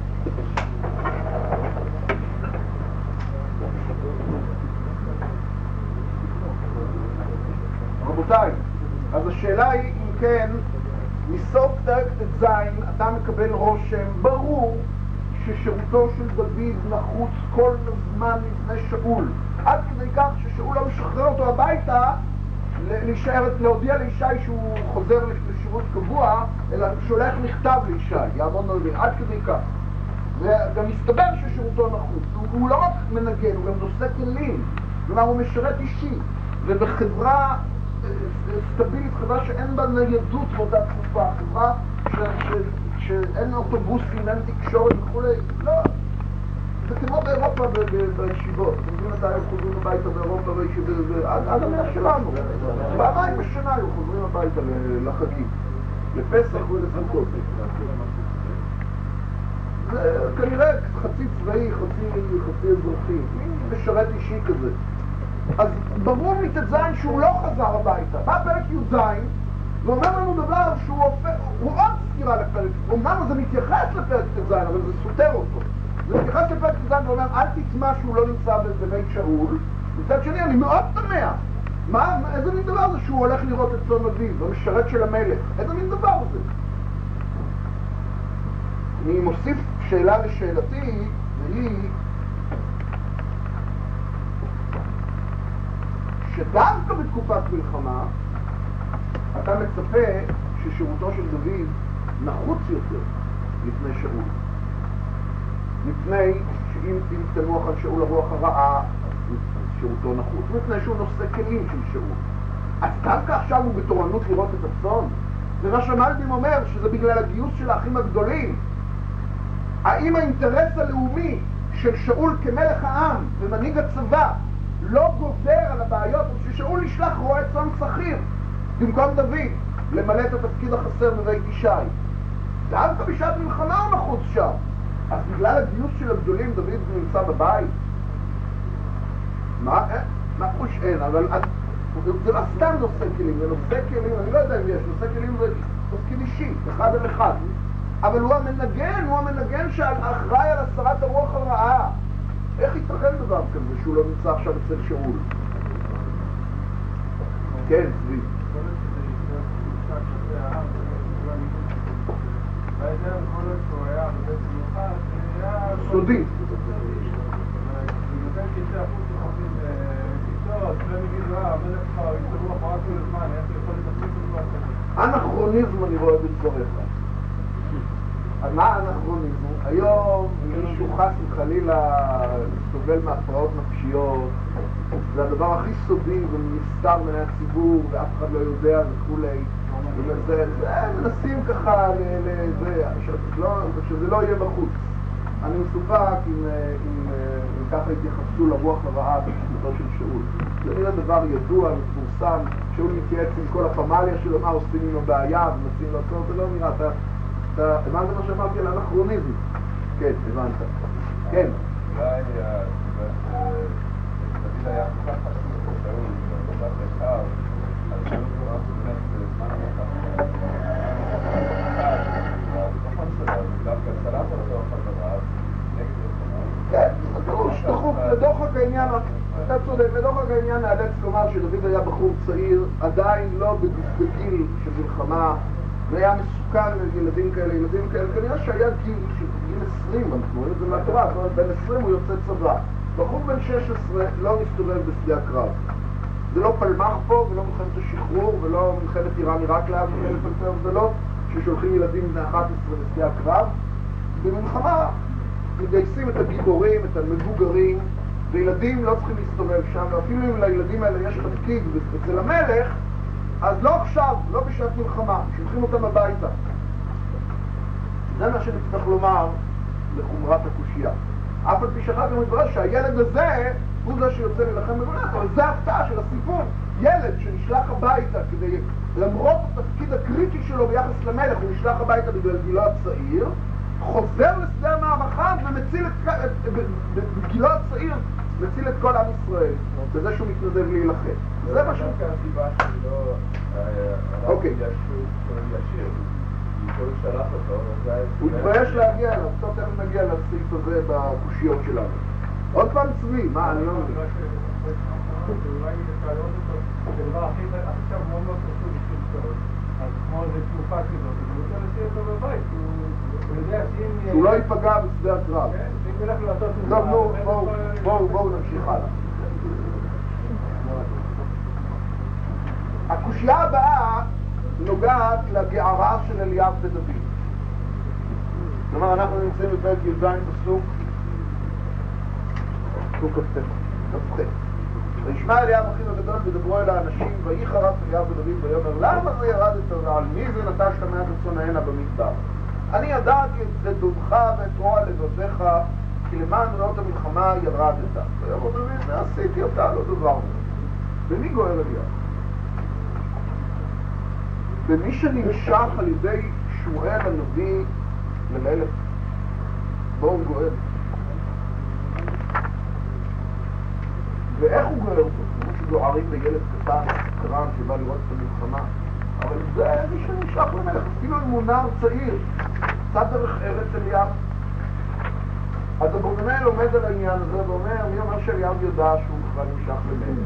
רבותיי, אז השאלה היא אם כן, מסוף פרק ט"ז אתה מקבל רושם ברור ששירותו של דוד נחוץ כל הזמן לפני שאול, עד כדי כך ששאול לא משחרר אותו הביתה להישאר, להודיע לישי שהוא חוזר, שירות קבוע, אלא שולח מכתב לישי, יעמוד נוירי, עד כדי כך. וגם מסתבר ששירותו נחוץ. הוא, הוא לא רק מנגן, הוא גם נושא כלים. כלומר, הוא משרת אישי. ובחברה סטבילית, חברה שאין בה ניידות באותה תקופה, חברה ש, ש, שאין אוטובוסים, אין תקשורת וכו', לא. זה כמו באירופה בישיבות. אתם יודעים מתי היו חוזרים הביתה באירופה בישיבות, עד המאה שלנו. פעמיים בשנה היו חוזרים הביתה לחגים. לפסח ולסוכות. זה כנראה חצי צבאי, חצי, חצי אזרחי, משרת אישי כזה. אז ברור מת"ז שהוא לא חזר הביתה. בא פרק י"ז ואומר לנו דבר שהוא הופך, הוא עוד סתירה לפרק, אומנם זה מתייחס לפרק י"ז, אבל זה סותר אותו. זה מתייחס לפרק י"ז ואומר, אל תטמע שהוא לא נמצא בבית שאול. מצד שני, אני מאוד תמה. מה, איזה מין דבר זה שהוא הולך לראות את צאן אביו, במשרת של המלך? איזה מין דבר זה? אני מוסיף שאלה לשאלתי, והיא שדווקא בתקופת מלחמה אתה מצפה ששירותו של דוד נחוץ יותר לפני שאול. לפני שאם תנוח על שאול הרוח הרעה, שירותו נחוץ, לפני שהוא נושא כלים של שאול. אז דווקא עכשיו הוא בתורנות לראות את הצאן. ומה שמלבים אומר שזה בגלל הגיוס של האחים הגדולים. האם האינטרס הלאומי של שאול כמלך העם ומנהיג הצבא לא גובר על הבעיות, או ששאול ישלח רועה צאן שכיר במקום דוד למלא את התפקיד החסר בבית ישי? דווקא בשעת מלחמה הוא נחוץ שם. אז בגלל הגיוס של הגדולים דוד נמצא בבית? מה? מה חוש אין, אבל זה סתם נושא כלים, זה נושא כלים, אני לא יודע אם יש, נושא כלים זה תפקיד אישי, אחד על אחד. אבל הוא המנגן, הוא המנגן שאחראי על הסרת הרוח הרעה. איך ייתכן דבר כזה שהוא לא נמצא עכשיו אצל שאול? כן, צבי. סודי. אנכרוניזם אני רואה בדבריך. מה האנכרוניזם? היום מישהו חס וחלילה סובל מהפרעות נפשיות, זה הדבר הכי סודי ונסתר מן הציבור ואף אחד לא יודע וכולי. וזה, מנסים ככה לזה, שזה לא יהיה בחוץ. אני מסופק אם ככה התייחסו לרוח הרעה בשירותו של שאול. זה נראה דבר ידוע, מפורסם, שאול מתייעץ עם כל הפמליה שלו, מה עושים עם הבעיה ומנסים לעשות, זה לא נראה, אתה הבנת מה שאמרתי על אנכרוניזם? כן, הבנת. כן. אולי דוד היה כל כך חשוב שאול וכל כך יקר, אז שאול כבר באמת זמן המחר והביטחון שלו, דווקא צלח אותו אחר דבר נגד רצונו. כן, שתחוק, לדוחק העניין, אתה צודק, לדוחק העניין נאלץ לומר שדוד היה בחור צעיר, עדיין לא בגיל של מלחמה, והיה מסוכן לילדים כאלה, ילדים כאלה, כנראה שהיה גיל של גיל עשרים, אנחנו רואים את זה מהתורה, זאת אומרת, בין עשרים הוא יוצא צבא. בחור בן שש עשרה לא מסתובב בשדה הקרב. זה לא פלמח פה, ולא מלחמת השחרור, ולא מלחמת איראן עיראק לאב, זה לא ששולחים ילדים בני אחת עשרה בשדה הקרב. במלחמה מגייסים את הגיבורים, את המבוגרים, וילדים לא צריכים להסתובב שם, ואפילו אם לילדים האלה יש תפקיד אצל המלך, אז לא עכשיו, לא בשעת מלחמה, שולחים אותם הביתה. זה מה שנצטרך לומר לחומרת הקושייה. אף על פי שאחר כך מתברר שהילד הזה הוא זה שיוצא ללחם בגולן, אבל זה ההפתעה של הסיפור. ילד שנשלח הביתה כדי, למרות התפקיד הקריטי שלו ביחס למלך, הוא נשלח הביתה בגלל גילו הצעיר, חוזר לשדה המערכה ומציל את, בגילו הצעיר, מציל את כל עם ישראל, בזה שהוא מתנדב להילחם. זה מה שהוא... דווקא הסיבה שלא... אוקיי. ישיר. הוא שלח אותו, הוא התבייש להגיע אליו, טוב תכף נגיע לסעיף הזה בקושיות שלנו. עוד פעם צבי, מה אני לא מבין? אולי נתקלות אותו, זה דבר הכי עכשיו מאוד מאוד חשוב בשביל טוב. אז כמו איזה תקופה כזאת, הוא רוצה להשאיר אותו בבית, הוא יודע שאם... שהוא לא ייפגע בשדה הקרב. כן, שאם ילך לעשות... טוב, נו, בואו, בואו נמשיך הלאה. הקושייה הבאה נוגעת לגערה של אליאב ודוד. כלומר, אנחנו נמצאים בפרק י"ז פסוק פסוק כ"ט. כ"ט. וישמע אליאב אחיו הגדול ודברו אל האנשים, ויחרץ אליאב ודוד ויאמר, למה זה ירדת ועל מי זה נטשת מעט רצון ההנה במדבר? אני ידעתי את זדונך ואת רוע לבביך, כי למען רעות המלחמה ירדת. ויאמר דוד, ועשיתי אותה, לא דבר מזה. במי גואל אליאב? במי שנמשך על ידי שמואל הנביא למלך. בואו הוא גואל. ואיך הוא גואל אותו? כמו שגוערים לילד קטן, קרן שבא לראות את המלחמה. אבל זה מי שנמשך למלך, אפילו אם הוא נער צעיר, קצת דרך ארץ אליאב. אז אברבנאל עומד על העניין הזה ואומר, מי אומר שאליאב ידע שהוא בכלל נמשך למלך?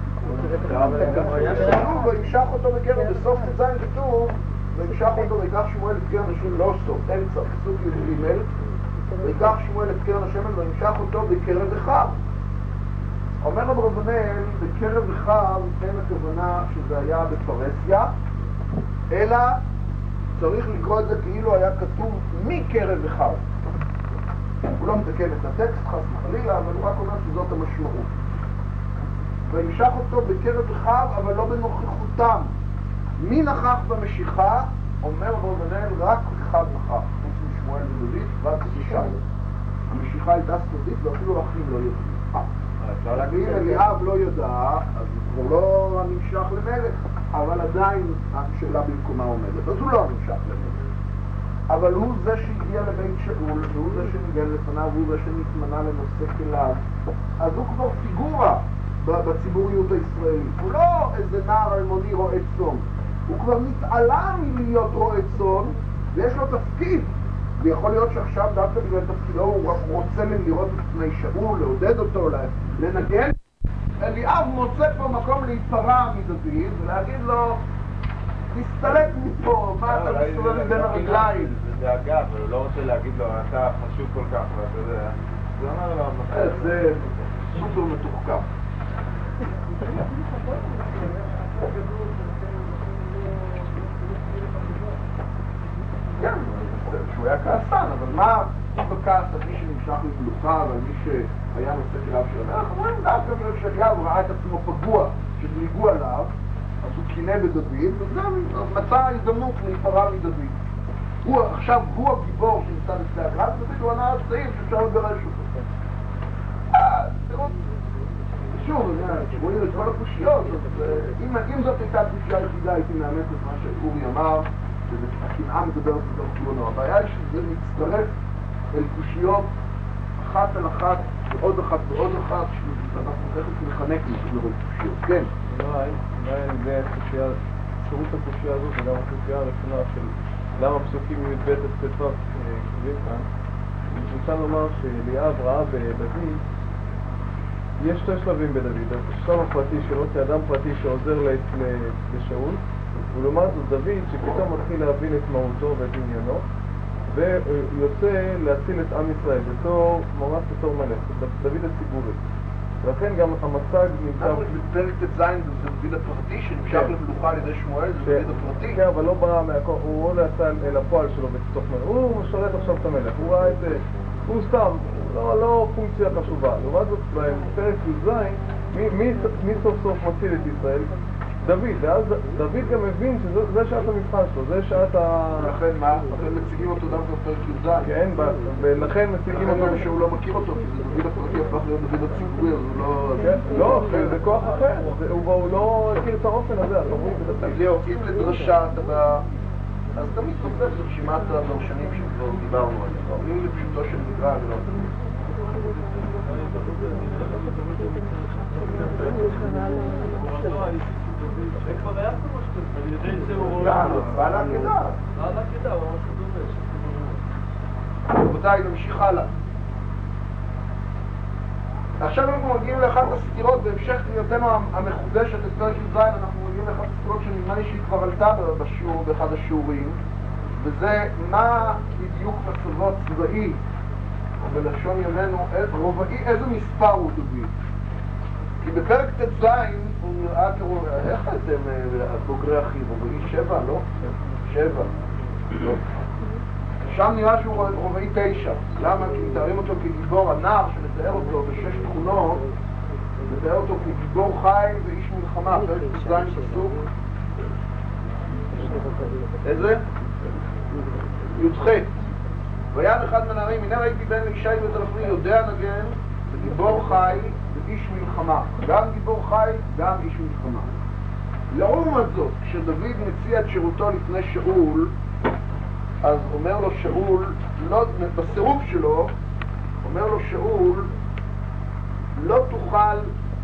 כתוב, וימשך אותו בקרב, בסוף ט"ז כתוב, וימשך אותו ויקח שמואל את קרן השמן, לא סוף, אמצע, פסוק י"ג, ויקח שמואל את קרן השמן וימשך אותו בקרב אחיו. אומר אברבנאל, בקרב אחיו אין הכוונה שזה היה בפרסיה, אלא צריך לקרוא את זה כאילו היה כתוב מקרב אחיו. הוא לא מתקן את הטקסט חס וחלילה, אבל הוא רק אומר שזאת המשמעות. וימשך אותו בקרב אחיו, אבל לא בנוכחותם. מי נכח במשיכה? אומר אברבנאל, רק אחד נכח, חוץ משמואל ודוד, רק ישי. המשיכה הייתה סודית, ואפילו אחים לא יודעים. אם אליאב לא ידע, אז הוא לא נמשך למלך, אבל עדיין השאלה במקומה עומדת, אז הוא לא נמשך למלך. אבל הוא זה שהגיע לבית שאול, והוא זה שניגן לפניו, והוא זה שנתמנה לנושא כליו. אז הוא כבר פיגורה בציבוריות הישראלית. הוא לא איזה נער אלמוני רועה צאן. הוא כבר מתעלה מלהיות רועה צאן, ויש לו תפקיד. ויכול להיות שעכשיו דווקא בגלל תפקידו הוא רוצה לראות את פני שאול, לעודד אותו, לנגן. אליאב מוצא פה מקום להיפרע מדוד, ולהגיד לו, תסתלק מפה, מה אתה מסתובב מבין הרגליים? זה דאגה, אבל הוא לא רוצה להגיד לו, אתה חשוב כל כך, ואתה יודע. זה אומר לו, זה סופר מתוחכם. כן, שהוא היה כעסן, אבל מה בכעס על מי שנמשך למלוכה ועל מי שהיה נושא כליו של המלך? אומרים דווקא בגלל שאליאב ראה את עצמו פגוע, שדליגו עליו, אז הוא קינא בדוד, וגם מצא הזדמנות להיפרע מדוד. הוא עכשיו, הוא הגיבור שנמצא בשדה הקרב, דוד הוא הנער הצעיר שאפשר לגרש אותו. תראו, שוב, רואים את כל הקושיות, אם זאת הייתה הקושייה היחידה, הייתי מאמץ את מה שאורי אמר, שזה הקנאה מדברת בתוך כלונו. הבעיה היא שזה מצטרף אל קושיות אחת על אחת ועוד אחת ועוד אחת, שאנחנו תכף נחנק מסגור אל קושיות. כן? אולי, אולי זה הקושייה, שירות הקושייה הזאת וגם הקושייה הראשונה של למה פסוקים י"ב עד ט"ו כתובים כאן. ניתן לומר שאליאב ראה בדוד, יש שתי שלבים בדוד. השלב הפרטי שלו כאדם פרטי שעוזר לשאול, ולעומת זאת דוד שפתאום מתחיל להבין את מהותו ואת עניינו, ויוצא להציל את עם ישראל בתור ממש בתור מלך, דוד הציבורי. ולכן גם המצג נמצא... אנחנו בפרק ט"ז זה דוד הפרטי שנמשך למלוכה על ידי שמואל, זה דוד הפרטי. כן, אבל לא בא מהכוח, הוא לא יצא אל הפועל שלו בתוך מלך, הוא משרת עכשיו את המלך, הוא ראה את זה, הוא סתם, לא פונקציה חשובה. לעומת זאת בפרק י"ז, מי סוף סוף מציל את ישראל? דוד, ואז דוד גם מבין שזה שעת המבחן שלו, זה שעת ה... ולכן מה? לכן מציגים אותו דווקא בפרק י"ז. כן, ולכן מציגים אותו... לכן שהוא לא מכיר אותו, כי זה דוד הפרטי הפך להיות דוד הציבורי, אז הוא לא... לא, זה כוח אחר, הוא לא הכיר את האופן הזה, אתה רואים בדפים. אם לדרשה אתה בא... אז תמיד תופס רשימת המרשנים שכבר דיברנו עליהם. אם לפשוטו של מקרא, אני לא תמיד. זה כבר היה כמו שכזה, על ידי זה הוא... בעל העקדה. בעל העקדה, הוא ממש דובש. רבותיי, נמשיך הלאה. עכשיו אנחנו מגיעים לאחת הסתירות, בהמשך קריאתנו המחודשת את פרק י"ז, אנחנו מגיעים לאחת הסתירות שנדמה לי שהיא כבר עלתה בשיעור, באחד השיעורים, וזה מה בדיוק מצבו צבאי, או בלשון ימינו, רובעי, איזה מספר הוא דוד. כי בפרק ט"ז הוא נראה כרובעי, איך אתם בוגרי אחיו? רובעי שבע, לא? שבע. שם נראה שהוא רובעי תשע. למה? כי מתארים אותו כגיבור, הנער שמתאר אותו בשש תכונות, מתאר אותו כגיבור חי ואיש מלחמה. פרק זין פסוק. איזה? י"ח. ויען אחד מהנערים, הנה ראיתי בן לישי בית אלפני יודע נגן, וגיבור חי ואיש מלחמה. גם גיבור חי, גם איש מלחמה. לעומת זאת, כשדוד מציע את שירותו לפני שאול, אז אומר לו שאול, לא, בסירוב שלו, אומר לו שאול, לא תוכל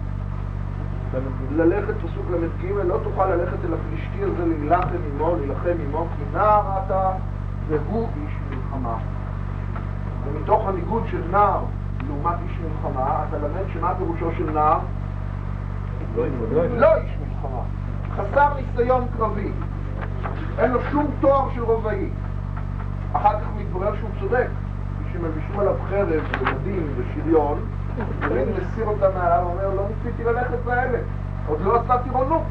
ללכת, פסוק למד ג', לא תוכל ללכת אל הפלישתי הזה להילחם עמו, להילחם עמו, כי נער אתה והוא איש מלחמה. ומתוך הניגוד של נער לעומת איש מלחמה, אתה למד שמה פירושו של נער? לא, לא איש מלחמה. חסר ניסיון קרבי. אין לו שום תואר של רובעי. אחר כך מתברר שהוא צודק. כשמבישים עליו חרב ומדים ושריון, דוד מסיר אותה מעליו ואומר, לא ניסיתי ללכת באלה. עוד לא עשה טירונות.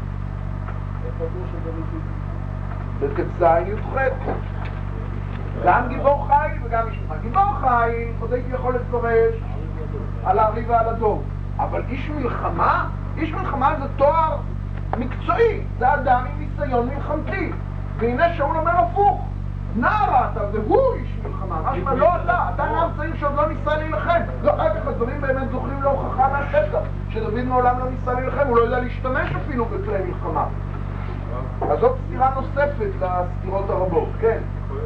בט"ז י"ח. גם גיבור חי וגם איש מלחמה. גיבור חי, עוד הייתי יכול לפרש על הארי ועל הדוב. אבל איש מלחמה? איש מלחמה זה תואר מקצועי. זה אדם עם ניסיון מלחמתי. והנה שאול אומר הפוך. נער אתה והוא איש מלחמה. משמע לא אתה. אתה נער צעיר שעוד לא ניסה להילחם. לא, אחר כך הדברים באמת זוכרים להוכחה מהשטח. שדוד מעולם לא ניסה להילחם. הוא לא יודע להשתמש אפילו בכלי מלחמה. אז זאת סתירה נוספת לסתירות הרבות. כן.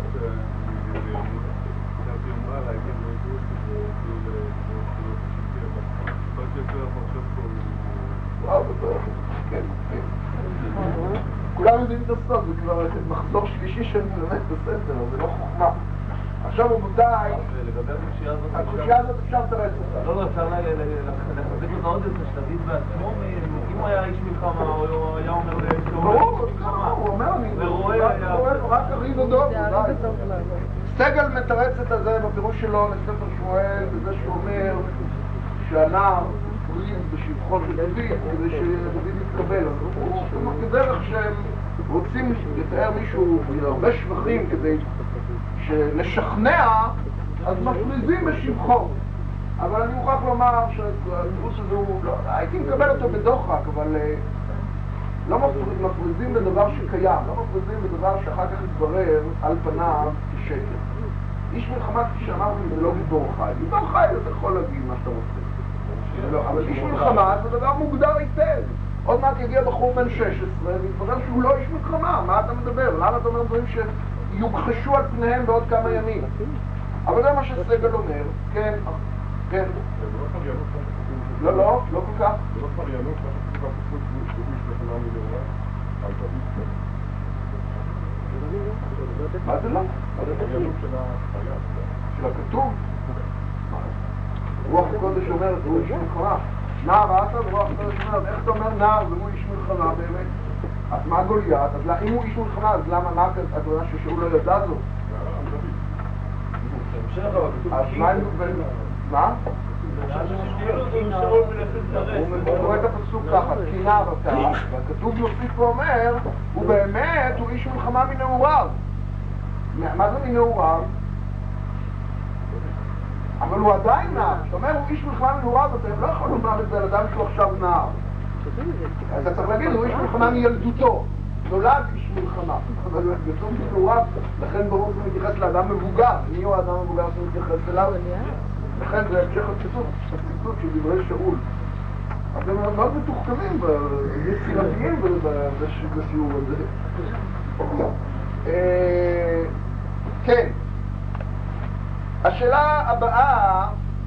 כן, כן. כולם יודעים את הסוד, זה כבר מחזור שלישי שאני מלמד בספר, זה לא חוכמה. עכשיו רבותיי, הקושייה הזאת אפשר לתרץ אותה. לא, לא, אפשר לחזק אותה עוד יותר, שתגיד בעצמו, אם הוא היה איש מלחמה, הוא היה אומר ברור, הוא אומר, אני רואה רק הריב הדוב. סגל מתרץ את הזה בפירוש שלו לספר שמואל, בזה שהוא אומר שהנער פריז בשבחו של דוד, כדי שדוד יתקבל. הוא אומר כדרך שהם רוצים לתאר מישהו הרבה שבחים כדי לשכנע, אז מפריזים בשבחו. אבל אני מוכרח לומר שהטירוס הזה הוא, לא, הייתי מקבל אותו בדוחק, אבל לא מפריזים בדבר שקיים, לא מפריזים בדבר שאחר כך יתברר על פניו כשקר. איש מלחמה, כפי שאמרתי, זה לא גיבור חי. גיבור חי אתה יכול להגיד מה שאתה רוצה. לא, אבל איש מלחמה זה דבר מוגדר היטב. עוד מעט יגיע בחור בן שש עשרה ויתברר שהוא לא איש מלחמה. מה אתה מדבר? למה אתה אומר דברים שיוכחשו על פניהם בעוד כמה ימים? אבל זה מה שסגל אומר. כן, כן. לא, לא, לא כל כך. זה לא פריינות, מה שכתוב בפסוק שהוא איש מלחמה מלאורה, על דוד. מה זה לא? זה פריינות של החיה. של הכתוב? רוח הקודש אומרת, הוא איש מלחמה. נער ראתה ורוח הקודש אומרת, איך אתה אומר נער והוא איש מלחמה באמת? אז מה גוליית? אז אם הוא איש מלחמה, אז למה מה אתה יודע ששאול לא ידע זאת? אז מה הם גובל? מה? הוא קורא את הפסוק ככה, כי נער אתה, והכתוב יוסיף ואומר, הוא באמת, הוא איש מלחמה מנעוריו. מה זה מנעוריו? אבל הוא עדיין נער. זאת אומרת, הוא איש מלחמה מנעוריו, אתה לא יכול לומר את זה על אדם שהוא עכשיו נער. אתה צריך להגיד, הוא איש מלחמה מילדותו. נולד איש מלחמה. אבל הוא כתוב מנעוריו, לכן ברור שהוא מתייחס לאדם מבוגר. מי הוא האדם המבוגר שמתייחס אליו? לכן זה המשך הציטוט, הציטוט של דברי שאול. אתם מאוד מתוחכמים ויצירתיים בשיעור הזה. כן. השאלה הבאה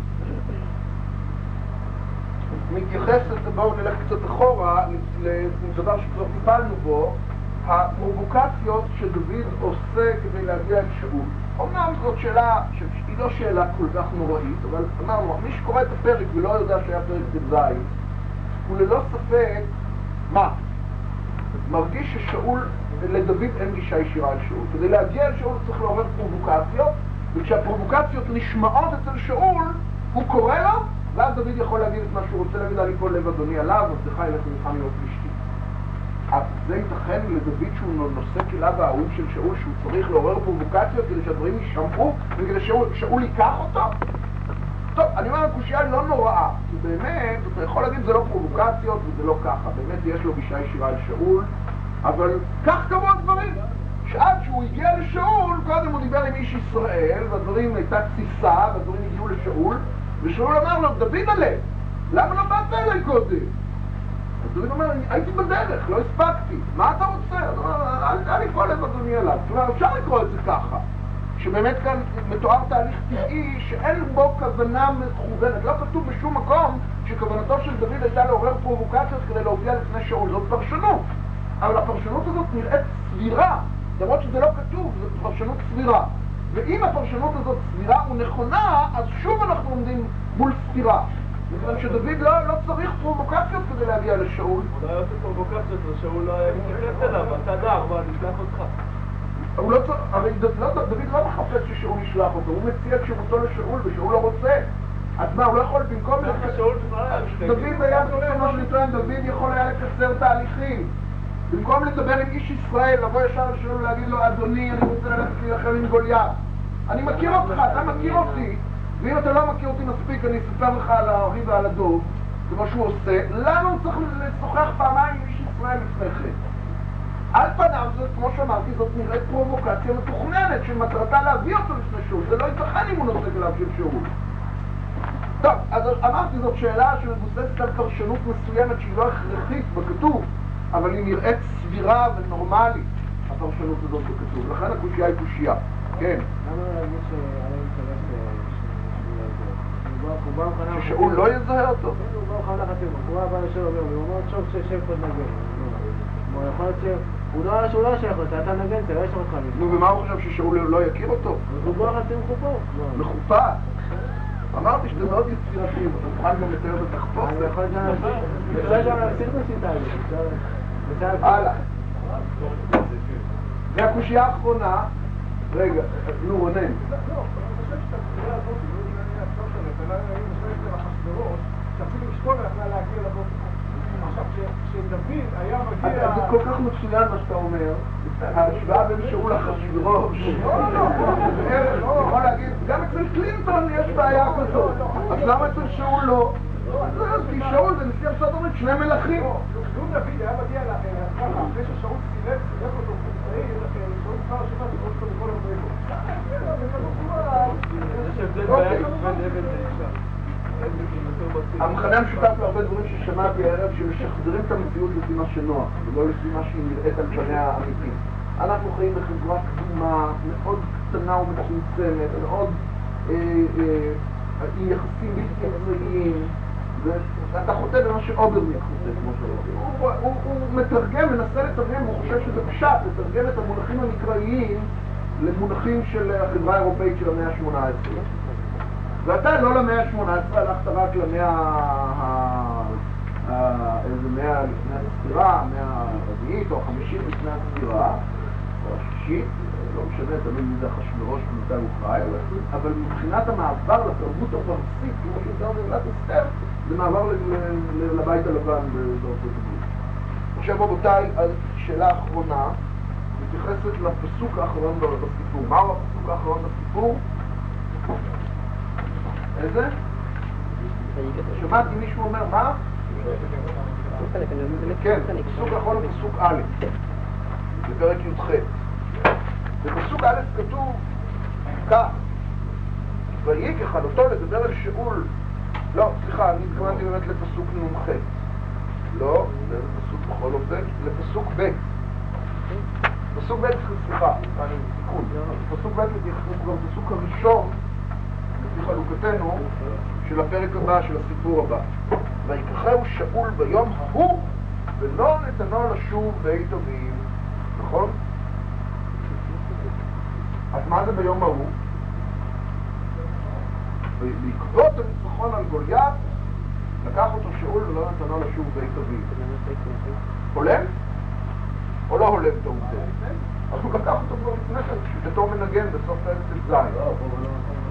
מתייחסת, בואו נלך קצת אחורה, לדבר שכבר טיפלנו בו, הפרובוקציות שדוד עושה כדי להגיע אל שאול. אומנם זאת שאלה שהיא לא שאלה כל כך נוראית, אבל אמרנו, מי שקורא את הפרק ולא יודע שהיה פרק ט"ז, הוא ללא ספק, מה? מרגיש ששאול, לדוד אין גישה ישירה אל שאול. כדי להגיע אל שאול צריך לעורר פרובוקציות, וכשהפרובוקציות נשמעות אצל שאול, הוא קורא לו, ואז דוד יכול להגיד את מה שהוא רוצה להגיד, על כל לב אדוני עליו, אז לך ילך מלחם להיות פלישתי. זה ייתכן לדוד שהוא נושא כליו האהוב של שאול, שהוא צריך לעורר פרובוקציות כדי שהדברים יישמעו וכדי שאול ייקח אותו? טוב, אני אומר, הקושייה לא נוראה, כי באמת, אתה יכול להגיד זה לא פרובוקציות וזה לא ככה, באמת יש לו גישה ישירה על שאול, אבל כך קרו הדברים. שעד שהוא הגיע לשאול, קודם הוא דיבר עם איש ישראל, והדברים הייתה תסיסה, והדברים הגיעו לשאול, ושאול אמר לו, דוד עלה, למה לא באת אליי קודם? אז דוד אומר, הייתי בדרך, לא הספקתי, מה אתה רוצה? אל לקרוא לב אדוני אליו, כלומר, אפשר לקרוא את זה ככה, שבאמת כאן מתואר תהליך טבעי שאין בו כוונה מכוונת, לא כתוב בשום מקום שכוונתו של דוד הייתה לעורר פרובוקציות כדי להופיע לפני שאול, זאת פרשנות, אבל הפרשנות הזאת נראית סבירה, למרות שזה לא כתוב, זו פרשנות סבירה. ואם הפרשנות הזאת סבירה ונכונה, אז שוב אנחנו עומדים מול סתירה. מכיוון שדוד לא, לא צריך פרובוקציות כדי להגיע לשאול. הוא לא היה עושה פרובוקציות, ושאול לא היה מתייחס אליו, אתה דאר, מה, נשלח אותך. הוא לא צריך, הרי דוד לא מחפש ששאול ישלח אותו, הוא מציע את שירותו לשאול ושאול לא רוצה. אז מה, הוא לא יכול במקום... דוד היה בסופו של דבר, דוד יכול היה לקצר תהליכים. במקום לדבר עם איש ישראל, לבוא ישר לשאול ולהגיד לו, אדוני, אני רוצה ללכת להילחם עם גוליית. אני מכיר אותך, אתה מכיר אותי, ואם אתה לא מכיר אותי מספיק, אני אספר לך על הארי ועל הדוב, זה מה שהוא עושה. למה הוא צריך לשוחח פעמיים עם איש ישראל לפני כן? על פניו, זה, כמו שאמרתי, זאת נראית פרובוקציה מתוכננת, שמטרתה להביא אותו לפני שאול. זה לא ייתכן אם הוא נושא אליו של שאול. טוב, אז אמרתי, זאת שאלה שמבוססת על פרשנות מסוימת שהיא לא הכרחית בכתוב, אבל היא נראית סבירה ונורמלית, הפרשנות הזאת בכתוב. לכן הקושייה היא קושייה. כן. למה לא להגיד שהיה אינטרס ששאול לא יזהה אותו? הוא בא לך לחתים, הוא בא לשאול אומר, והוא אומר, שוב ששב פה נגן. הוא יכול להיות שהוא לא שייך אותה, אתה נגן, אתה לא יש אותך מזה. נו, ומה הוא חושב ששאול לא יכיר אותו? הוא בא לחתים מחופו. מחופה? אמרתי שאתם מאוד יצירתיים, אתה מוכן גם לתאר את התחפושת. אני יכול גם להפסיק. אפשר גם להפסיק בשיטה הזאת. הלאה. והקושייה האחרונה, רגע, נו רונן. לא, אני חושב שאתה הקושייה הזאת, לא יודעים אני לחשוב שלך, אלא אם נשאלת לאחשוורוש, שאפילו אשתו יכלה להגיע לבוא. עכשיו, כשדוד היה מגיע... זה כל כך מצוין מה שאתה אומר, ההשוואה בין שאול לאחשוורוש. אני יכול להגיד, גם אצל קלינטון יש בעיה כזאת, אז למה אצל שאול לא? כי שאול זה נשיא ארצות הברית שני מלכים. לו דוד היה מגיע ככה, אחרי ששאול סילק, סילק אותו כמצעי, שאול כבר השבוע שפרוש אותו בכל הרבה. יש הבדל בעיה בין אבן לאישה. המכנה המשותף להרבה דברים ששמעתי הערב שמשחזרים את המציאות לפי מה שנוח ולא לפי מה שהיא נראית על פניה האמיתית. אנחנו חיים בחברה קדומה מאוד קטנה ומצומצמת, מאוד עם יחסים בלתי אמצעיים, ואתה חוטא במה שאוברניק חוטא, כמו שאומרים. הוא מתרגם, מנסה לתרגם, הוא חושב שזה פשט, לתרגם את המונחים המקראיים למונחים של החברה האירופאית של המאה ה-שמונה עשרה. ואתה לא למאה ה-שמונה עשרה, הלכת רק למאה איזה מאה לפני הספירה, המאה הרביעית או החמישית לפני הספירה, או השישית, לא משנה, תמיד מי זה אחשוורוש ומתי הוא חי, אבל מבחינת המעבר לתרבות הפרסית, כמו שיותר במגילת אסתר, זה מעבר לבית הלבן בארצות הברית. עכשיו רבותיי, השאלה האחרונה מתייחסת לפסוק האחרון בסיפור. מהו הפסוק האחרון בסיפור? איזה? שמעתי מישהו אומר, מה? כן, פסוק האחרון הוא פסוק א', בפרק י"ח. בפסוק א' כתוב כך, ויהי ככלותו לדבר אל שאול, לא, סליחה, אני התכוונתי באמת לפסוק נ"ח. לא, זה פסוק בכל אופן, לפסוק ב'. פסוק ב', סליחה, אני תיקון. פסוק ב' הוא גם פסוק הראשון לפי חלוקתנו של הפרק הבא, של הסיפור הבא. ויקחהו שאול ביום ההוא ולא נתנו לשוב בית אביו. נכון? אז מה זה ביום ההוא? בעקבות הניצחון על גוליית לקח אותו שאול ולא נתנו לשוב בית אביו. הולם? או לא הולם טעות? אז הוא לקח אותו כבר לפני כן בתור מנגן בסוף פרק ז'.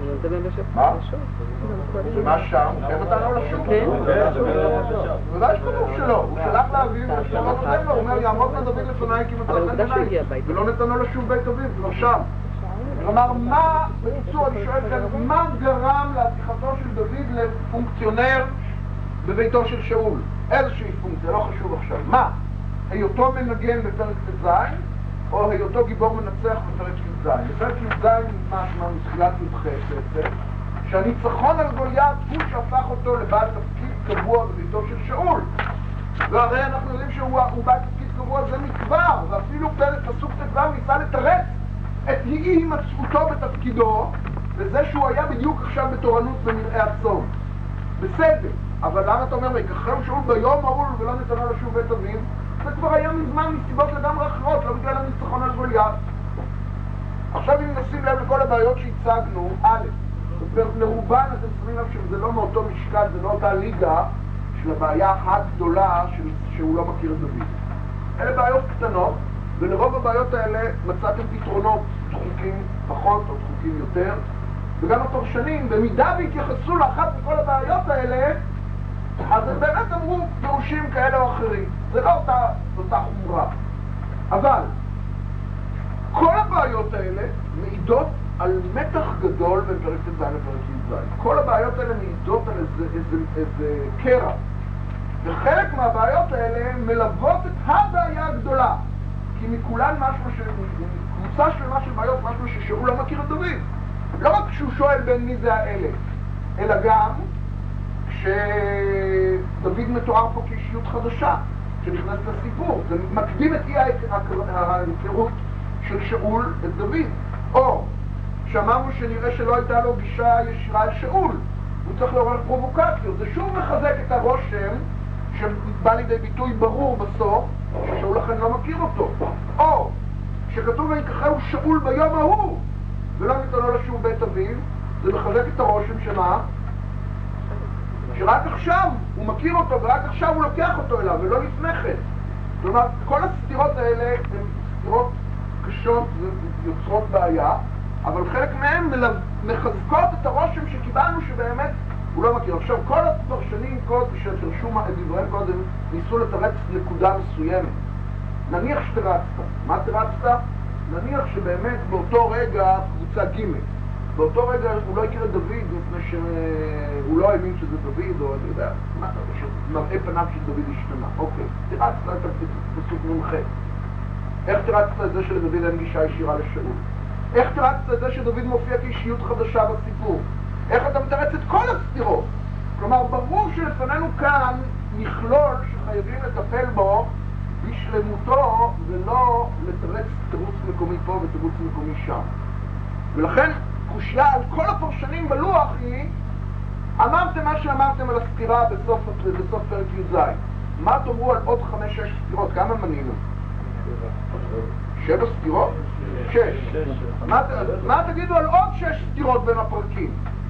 זה באמת מה? לשוב. ומה שם? איך אתה לא לשוב? כן. ודאי שכתוב שלא, הוא שלח לאביו ולא נותן לו, הוא אומר יעמוד לדוד לפניי כי מצא חן בעיניי, ולא נתנו לשוב בית אביו, כבר שם. כלומר, מה, בקיצור אני שואל כאן, מה גרם להפיכתו של דוד לפונקציונר בביתו של שאול? איזושהי פונקציה, לא חשוב עכשיו. מה? היותו מנגן בפרק ט"ז, או היותו גיבור מנצח בפרק י"ז? בפרק י"ז משמע מתחילת י"ח בעצם, שהניצחון על גוליית הוא שהפך אותו לבעל תפקיד קבוע בביתו של שאול. והרי אנחנו יודעים שהוא בעל תפקיד קבוע זה מכבר, ואפילו פרק פסוק ט"ז ניסה לתרץ את אי הימצאותו בתפקידו, וזה שהוא היה בדיוק עכשיו בתורנות במרעי הצום. בסדר, אבל למה אתה אומר, ויקחהו שאול ביום ההוא ולא נתנו לשוב בית אביו? זה כבר היה מזמן מסיבות לגמרי אחרות, לא בגלל הניצחון על גוליית. עכשיו אם נשים לב לכל הבעיות שהצגנו, א', לרובן אתם שמים לב שזה לא מאותו משקל, זה לא אותה ליגה של הבעיה הגדולה של, שהוא לא מכיר את דוד. אלה בעיות קטנות, ולרוב הבעיות האלה מצאתם פתרונות דחוקים פחות או דחוקים יותר, וגם הפרשנים, במידה והתייחסו לאחת מכל הבעיות האלה, אז הם באמת אמרו פירושים כאלה או אחרים. זה לא אותה, אותה חומרה. אבל כל הבעיות האלה מעידות על מתח גדול בין פרק ט"ז לפרק י"ז. כל הבעיות האלה מעידות על איזה, איזה, איזה קרע. וחלק מהבעיות האלה מלוות את הבעיה הגדולה. כי מכולן משהו, ש... קבוצה שלמה של בעיות, משהו ששאול לא מכיר את דוד. לא רק כשהוא שואל בין מי זה האלה, אלא גם כשדוד מתואר פה כאישיות חדשה שנכנסת לסיפור. זה מקדים את אי ההיכרות של שאול את דוד. או שאמרנו שנראה שלא הייתה לו גישה ישירה אל שאול, הוא צריך לעורר פרובוקציות. זה שוב מחזק את הרושם שבא לידי ביטוי ברור בסוף ששאול לכן לא מכיר אותו. או שכתוב ויקחהו שאול ביום ההוא ולא נתנו לשוב בית אביו, זה מחזק את הרושם שמה? שרק עכשיו הוא מכיר אותו ורק עכשיו הוא לוקח אותו אליו ולא לפני. כלומר, כל הסתירות האלה הן סתירות קשות ויוצרות בעיה, אבל חלק מהן מחזקות את הרושם שקיבלנו שבאמת הוא לא מכיר. עכשיו, כל הפרשנים קוד שתרשו את דבריהם קודם ניסו לתרץ נקודה מסוימת. נניח שתרצת. מה תרצת? נניח שבאמת באותו רגע קבוצה ג' באותו רגע הוא לא הכיר את דוד מפני שהוא לא האמין שזה דוד, או אני יודע, מראה פניו של דוד השתנה. אוקיי, תרצת את הפסוק מומחה. איך תרצת את זה שלדוד אין גישה ישירה לשאול? איך תרצת את זה שדוד מופיע כאישיות חדשה בסיפור? איך אתה מתרץ את כל הסתירות? כלומר, ברור שלפנינו כאן מכלול שחייבים לטפל בו בשלמותו ולא לתרץ תירוץ מקומי פה ותירוץ מקומי שם. ולכן קושיה על כל הפרשנים בלוח היא, אמרתם מה שאמרתם על הסתירה בסוף, בסוף פרק י"ז. מה תאמרו על עוד חמש, שש סתירות? כמה מנינו? שבע סתירות? שש. מה תגידו על עוד שש סתירות בין הפרקים?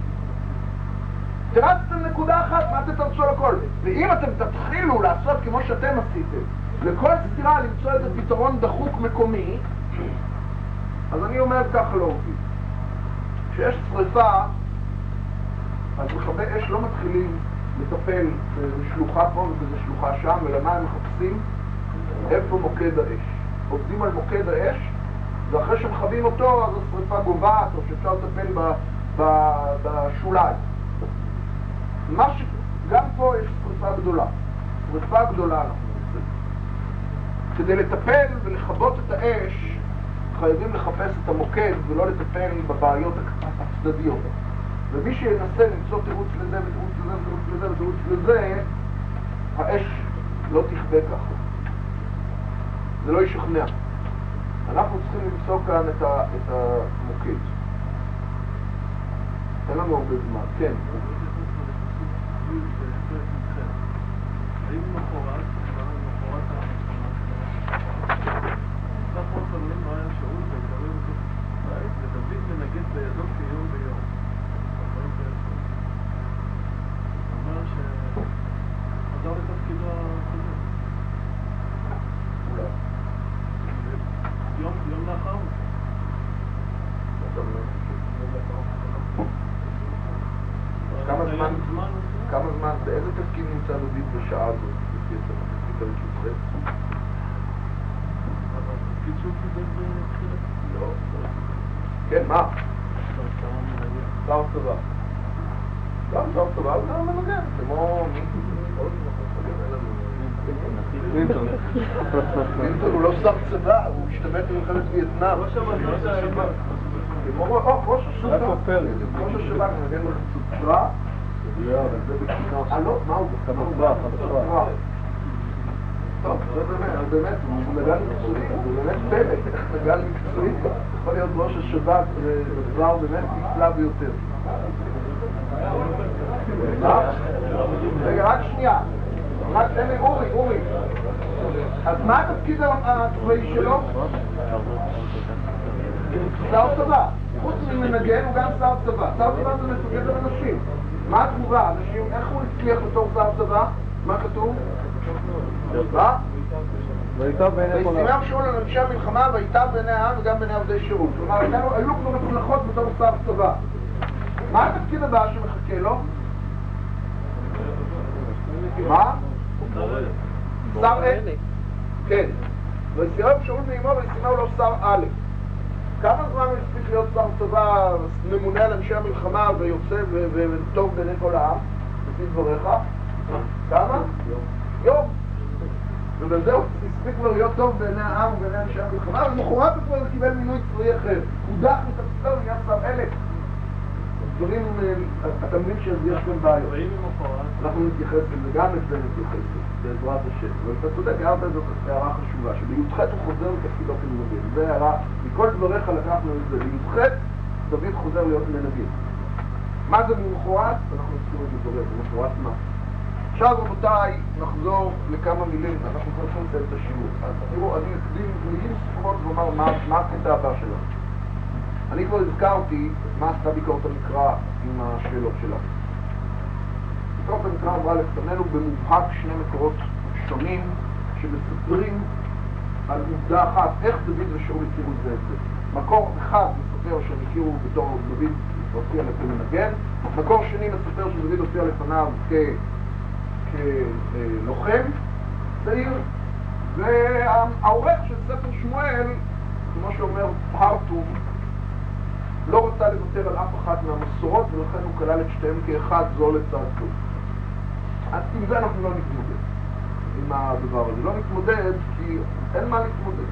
תרצתם נקודה אחת, מה תתרצו לכל? ואם אתם תתחילו לעשות כמו שאתם עשיתם, לכל סתירה למצוא איזה פתרון דחוק מקומי, אז אני אומר כך לא עובד. כשיש שריפה, אז מכבי אש לא מתחילים לטפל בשלוחה פה ובזה שלוחה שם, ולמה הם מחפשים? איפה מוקד האש? עובדים על מוקד האש, ואחרי שמכבים אותו, אז השריפה גובעת, או שאפשר לטפל ב, ב, בשוליים. מה ש... גם פה יש שריפה גדולה. שריפה גדולה אנחנו עושים. כדי לטפל ולכבות את האש, חייבים לחפש את המוקד ולא לטפל בבעיות הצדדיות. ומי שינסה למצוא תירוץ לזה ותירוץ לזה ותירוץ לזה ותירוץ לזה, האש לא תכבה ככה. זה לא ישכנע. אנחנו צריכים למצוא כאן את, ה, את המוקד. אין לנו הרבה זמן. כן. האם מחורת, מחורת אנחנו חלולים לא היה שאול וגרים אותו בית, ודוד מנגד בידו כיום ביום. זאת אומרת שחזר לתפקידו הקודם. אולי. יום, יום לאחר. יום לאחר. שהוא קיבל בתחילת? לא. כן, מה? שר צבא. גם שר צבא, הוא גם מנגן. כמו מי? קלינטון. קלינטון הוא לא שר צבא, הוא השתמש במלחמת וייטנאם. ראש השב"כ. ראש השב"כ. ראש השב"כ מנגן בחצוצרה. לא, אבל זה בכינור. אה לא, מה הוא? חצוצרה, חצוצרה. טוב, זה באמת, באמת, הוא נגן מקצועי, הוא באמת פלט, איך נגן מקצועי, יכול להיות ראש השב"כ, זה דבר באמת נפלא ביותר. רגע, רק שנייה, רק תן לי, אורי, אורי, אז מה התפקיד הצבאי שלו? שר צבא, חוץ ממנגן הוא גם שר צבא, שר צבא זה מפקד על אנשים. מה התגובה? אנשים, איך הוא הצליח בתור שר צבא? מה כתוב? מה? וישימם שאול על אנשי המלחמה והייתה בעיני העם וגם בעיני עובדי שירות. כלומר, היו כבר מצלחות בתור שר צבא. מה התפקיד הבא שמחכה לו? מה? שר א'. כן. וישימם שאול מאמו וישימם לו שר א'. כמה זמן הוא הספיק להיות שר צבא, ממונה על אנשי המלחמה ויוצא וטוב בעיני כל העם? לפי דבריך? כמה? יום. יום. ובזהו, הספיק כבר להיות טוב בעיני העם ובעיני אנשי המלחמה, ולמחרת הוא כבר קיבל מינוי צבאי אחר. הודח מתפקידו ונהיה שר אלף. דברים, אתה מבין שיש גם בעיות. אנחנו נתייחס לזה, גם את זה נתייחס בעזרת השם. אבל אתה צודק, הערת זאת הערה חשובה, שבי"ח הוא חוזר לתפקידו כמנגן. זה הערה, מכל דבריך לקחנו את זה. בי"ח דוד חוזר להיות מנגן. מה זה ממחרת? אנחנו צריכים לדבר, ממחרת מה? עכשיו רבותיי, נחזור לכמה מילים, אנחנו כבר צריכים לסיים את השיעור. אז תראו, אני אקדים מילים ספורות ואומר מה, מה הקטע הבא שלנו. אני כבר הזכרתי מה עשתה ביקורת המקרא עם השאלות שלה. ביקורת המקרא אמרה לפנינו במובהק שני מקורות שונים שמספרים על עובדה אחת, איך דוד ושאול הכירו זה את זה. מקור אחד מספר שהם הכירו בתור דוד הופיע כמנגן, מקור שני מספר שדוד הופיע לפניו כ... כלוחם צעיר, והעורך של ספר שמואל, כמו שאומר פרטום, לא רצה לוותר על אף אחת מהמסורות, ולכן הוא כלל את שתיהם כאחד זו לצד זו. אז עם זה אנחנו לא נתמודד, עם הדבר הזה. לא נתמודד כי אין מה להתמודד.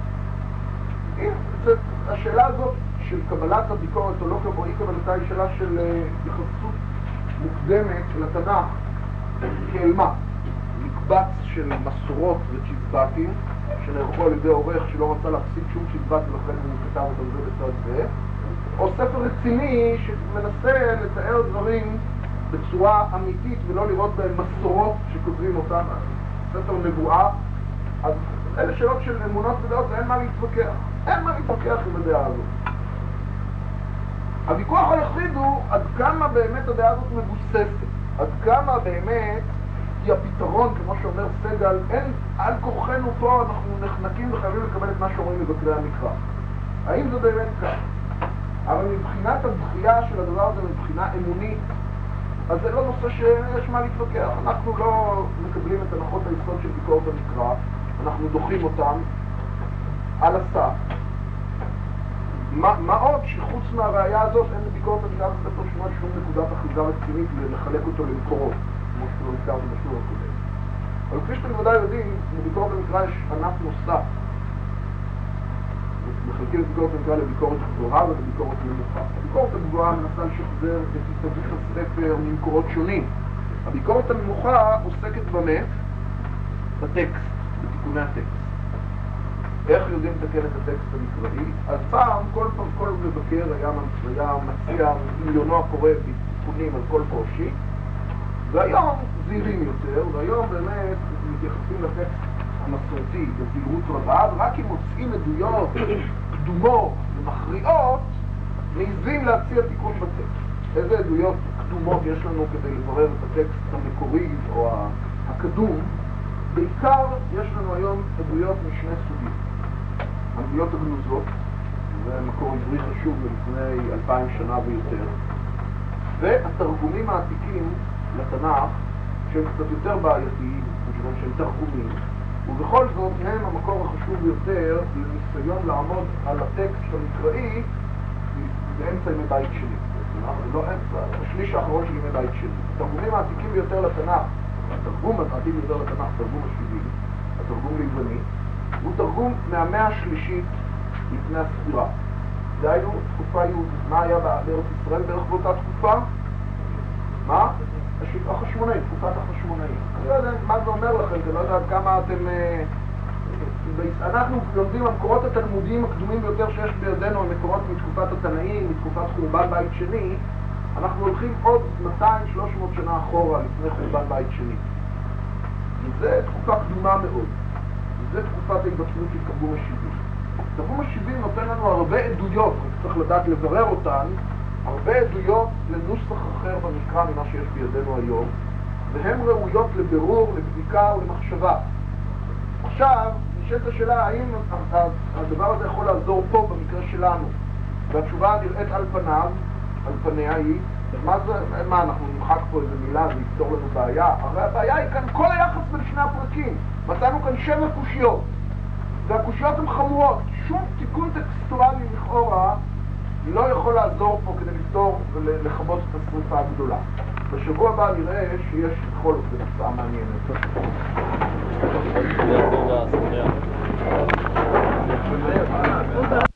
השאלה הזאת של קבלת הביקורת או לא קבלת, היא קבלתה היא שאלה של יחסות מוקדמת לתנ"ך כאל מה? מקבץ של מסורות וצ'יזבטים שנערכו על ידי עורך שלא רצה להפסיק שום צ'יזבט ולכן הוא כתב את זה בצד זה, או ספר רציני שמנסה לתאר דברים בצורה אמיתית ולא לראות בהם מסורות שכותבים אותם, ספר נבואה. אז אלה שאלות של אמונות ודעות ואין מה להתווכח, אין מה להתווכח עם הדעה הזאת. הוויכוח היחיד הוא עד כמה באמת הדעה הזאת מבוססת, עד כמה באמת היא הפתרון, כמו שאומר סגל, אין על כוחנו פה, אנחנו נחנקים וחייבים לקבל את מה שאומרים מבקרי המקרא. האם זה באמת כך? אבל מבחינת הדחייה של הדבר הזה, מבחינה אמונית, אז זה לא נושא שיש מה להתווכח. אנחנו לא מקבלים את הנחות היסוד של ביקורת המקרא, אנחנו דוחים אותם על הסף. מה, מה עוד שחוץ מהראייה הזאת אין לביקורת המקרא בספר שמואל שום נקודת אחיזה רצינית לחלק אותו למקורות, כמו שלא הזכרתי בשיעור הקודם. אבל כפי שאתם ודאי יודעים, לביקורת המקרא יש ענף נוסף. מחלקים את ביקורת המקרא לביקורת גבוהה ולביקורת נמוכה. הביקורת הגבוהה מנסה לשחזר את התהליך הספר ממקורות שונים. הביקורת הנמוכה עוסקת במה? בטקסט, בתיקוני הטקסט. איך יודעים לתקן את הטקסט המקראי? אז פעם, כל פעם, כל מבקר היה, היה מציע מיליונו הקורא בתיקונים על כל קושי, והיום זהירים יותר, והיום באמת מתייחסים לטקסט המסורתי בזהירות רבה, ורק אם מוצאים עדויות קדומות ומכריעות, מעיזים להציע תיקון בטקסט. איזה עדויות קדומות יש לנו כדי לברר את הטקסט המקורי או הקדום? בעיקר יש לנו היום עדויות משני סוגים. העדויות הגנוזות, זה מקור עברי חשוב לפני אלפיים שנה ויותר, והתרגומים העתיקים לתנ"ך, שהם קצת יותר בעייתיים, מכיוון שהם תרגומים, ובכל זאת הם המקור החשוב ביותר לניסיון לעמוד על הטקסט המקראי באמצע ימי בית שני. לא אמצע, השליש האחרון של ימי בית שני. התרגומים העתיקים ביותר לתנ"ך, התרגום העתיק ביותר לתנ"ך, תרגום השבעים, התרגום ליווני, הוא תרגום מהמאה השלישית לפני הספירה. דהיינו, תקופה יהודית. מה היה בארץ ישראל בערך באותה תקופה? מה? החשמונאי, תקופת החשמונאי. אני לא יודע מה זה אומר לכם, אני לא יודע כמה אתם... אנחנו לומדים המקורות התלמודיים הקדומים ביותר שיש בידינו, המקורות מתקופת התנאים, מתקופת חורבן בית שני. אנחנו הולכים עוד מאתיים שלוש מאות שנה אחורה לפני חורבן בית שני. וזו תקופה קדומה מאוד. וזו תקופת ההתבצעות של תרגום השבעים. תרגום השבעים נותן לנו הרבה עדויות, צריך לדעת לברר אותן, הרבה עדויות לנוסח אחר במקרא ממה שיש בידינו היום, והן ראויות לבירור, לבדיקה ולמחשבה. עכשיו, נשאלת השאלה, האם הדבר הזה יכול לעזור פה במקרה שלנו? והתשובה נראית על פניו, על פניה היא, מה זה, מה, אנחנו נמחק פה איזה מילה, זה יפתור לנו בעיה? הרי הבעיה היא כאן כל היחס בין שני הפרקים. מצאנו כאן שבע קושיות, והקושיות הן חמורות. שום תיקון טקסטואלי לכאורה לא יכול לעזור פה כדי לפתור ולכבות את השריפה הגדולה. בשבוע הבא נראה שיש בכל זאת הצעה מעניינת. זה יעזור לספרייה.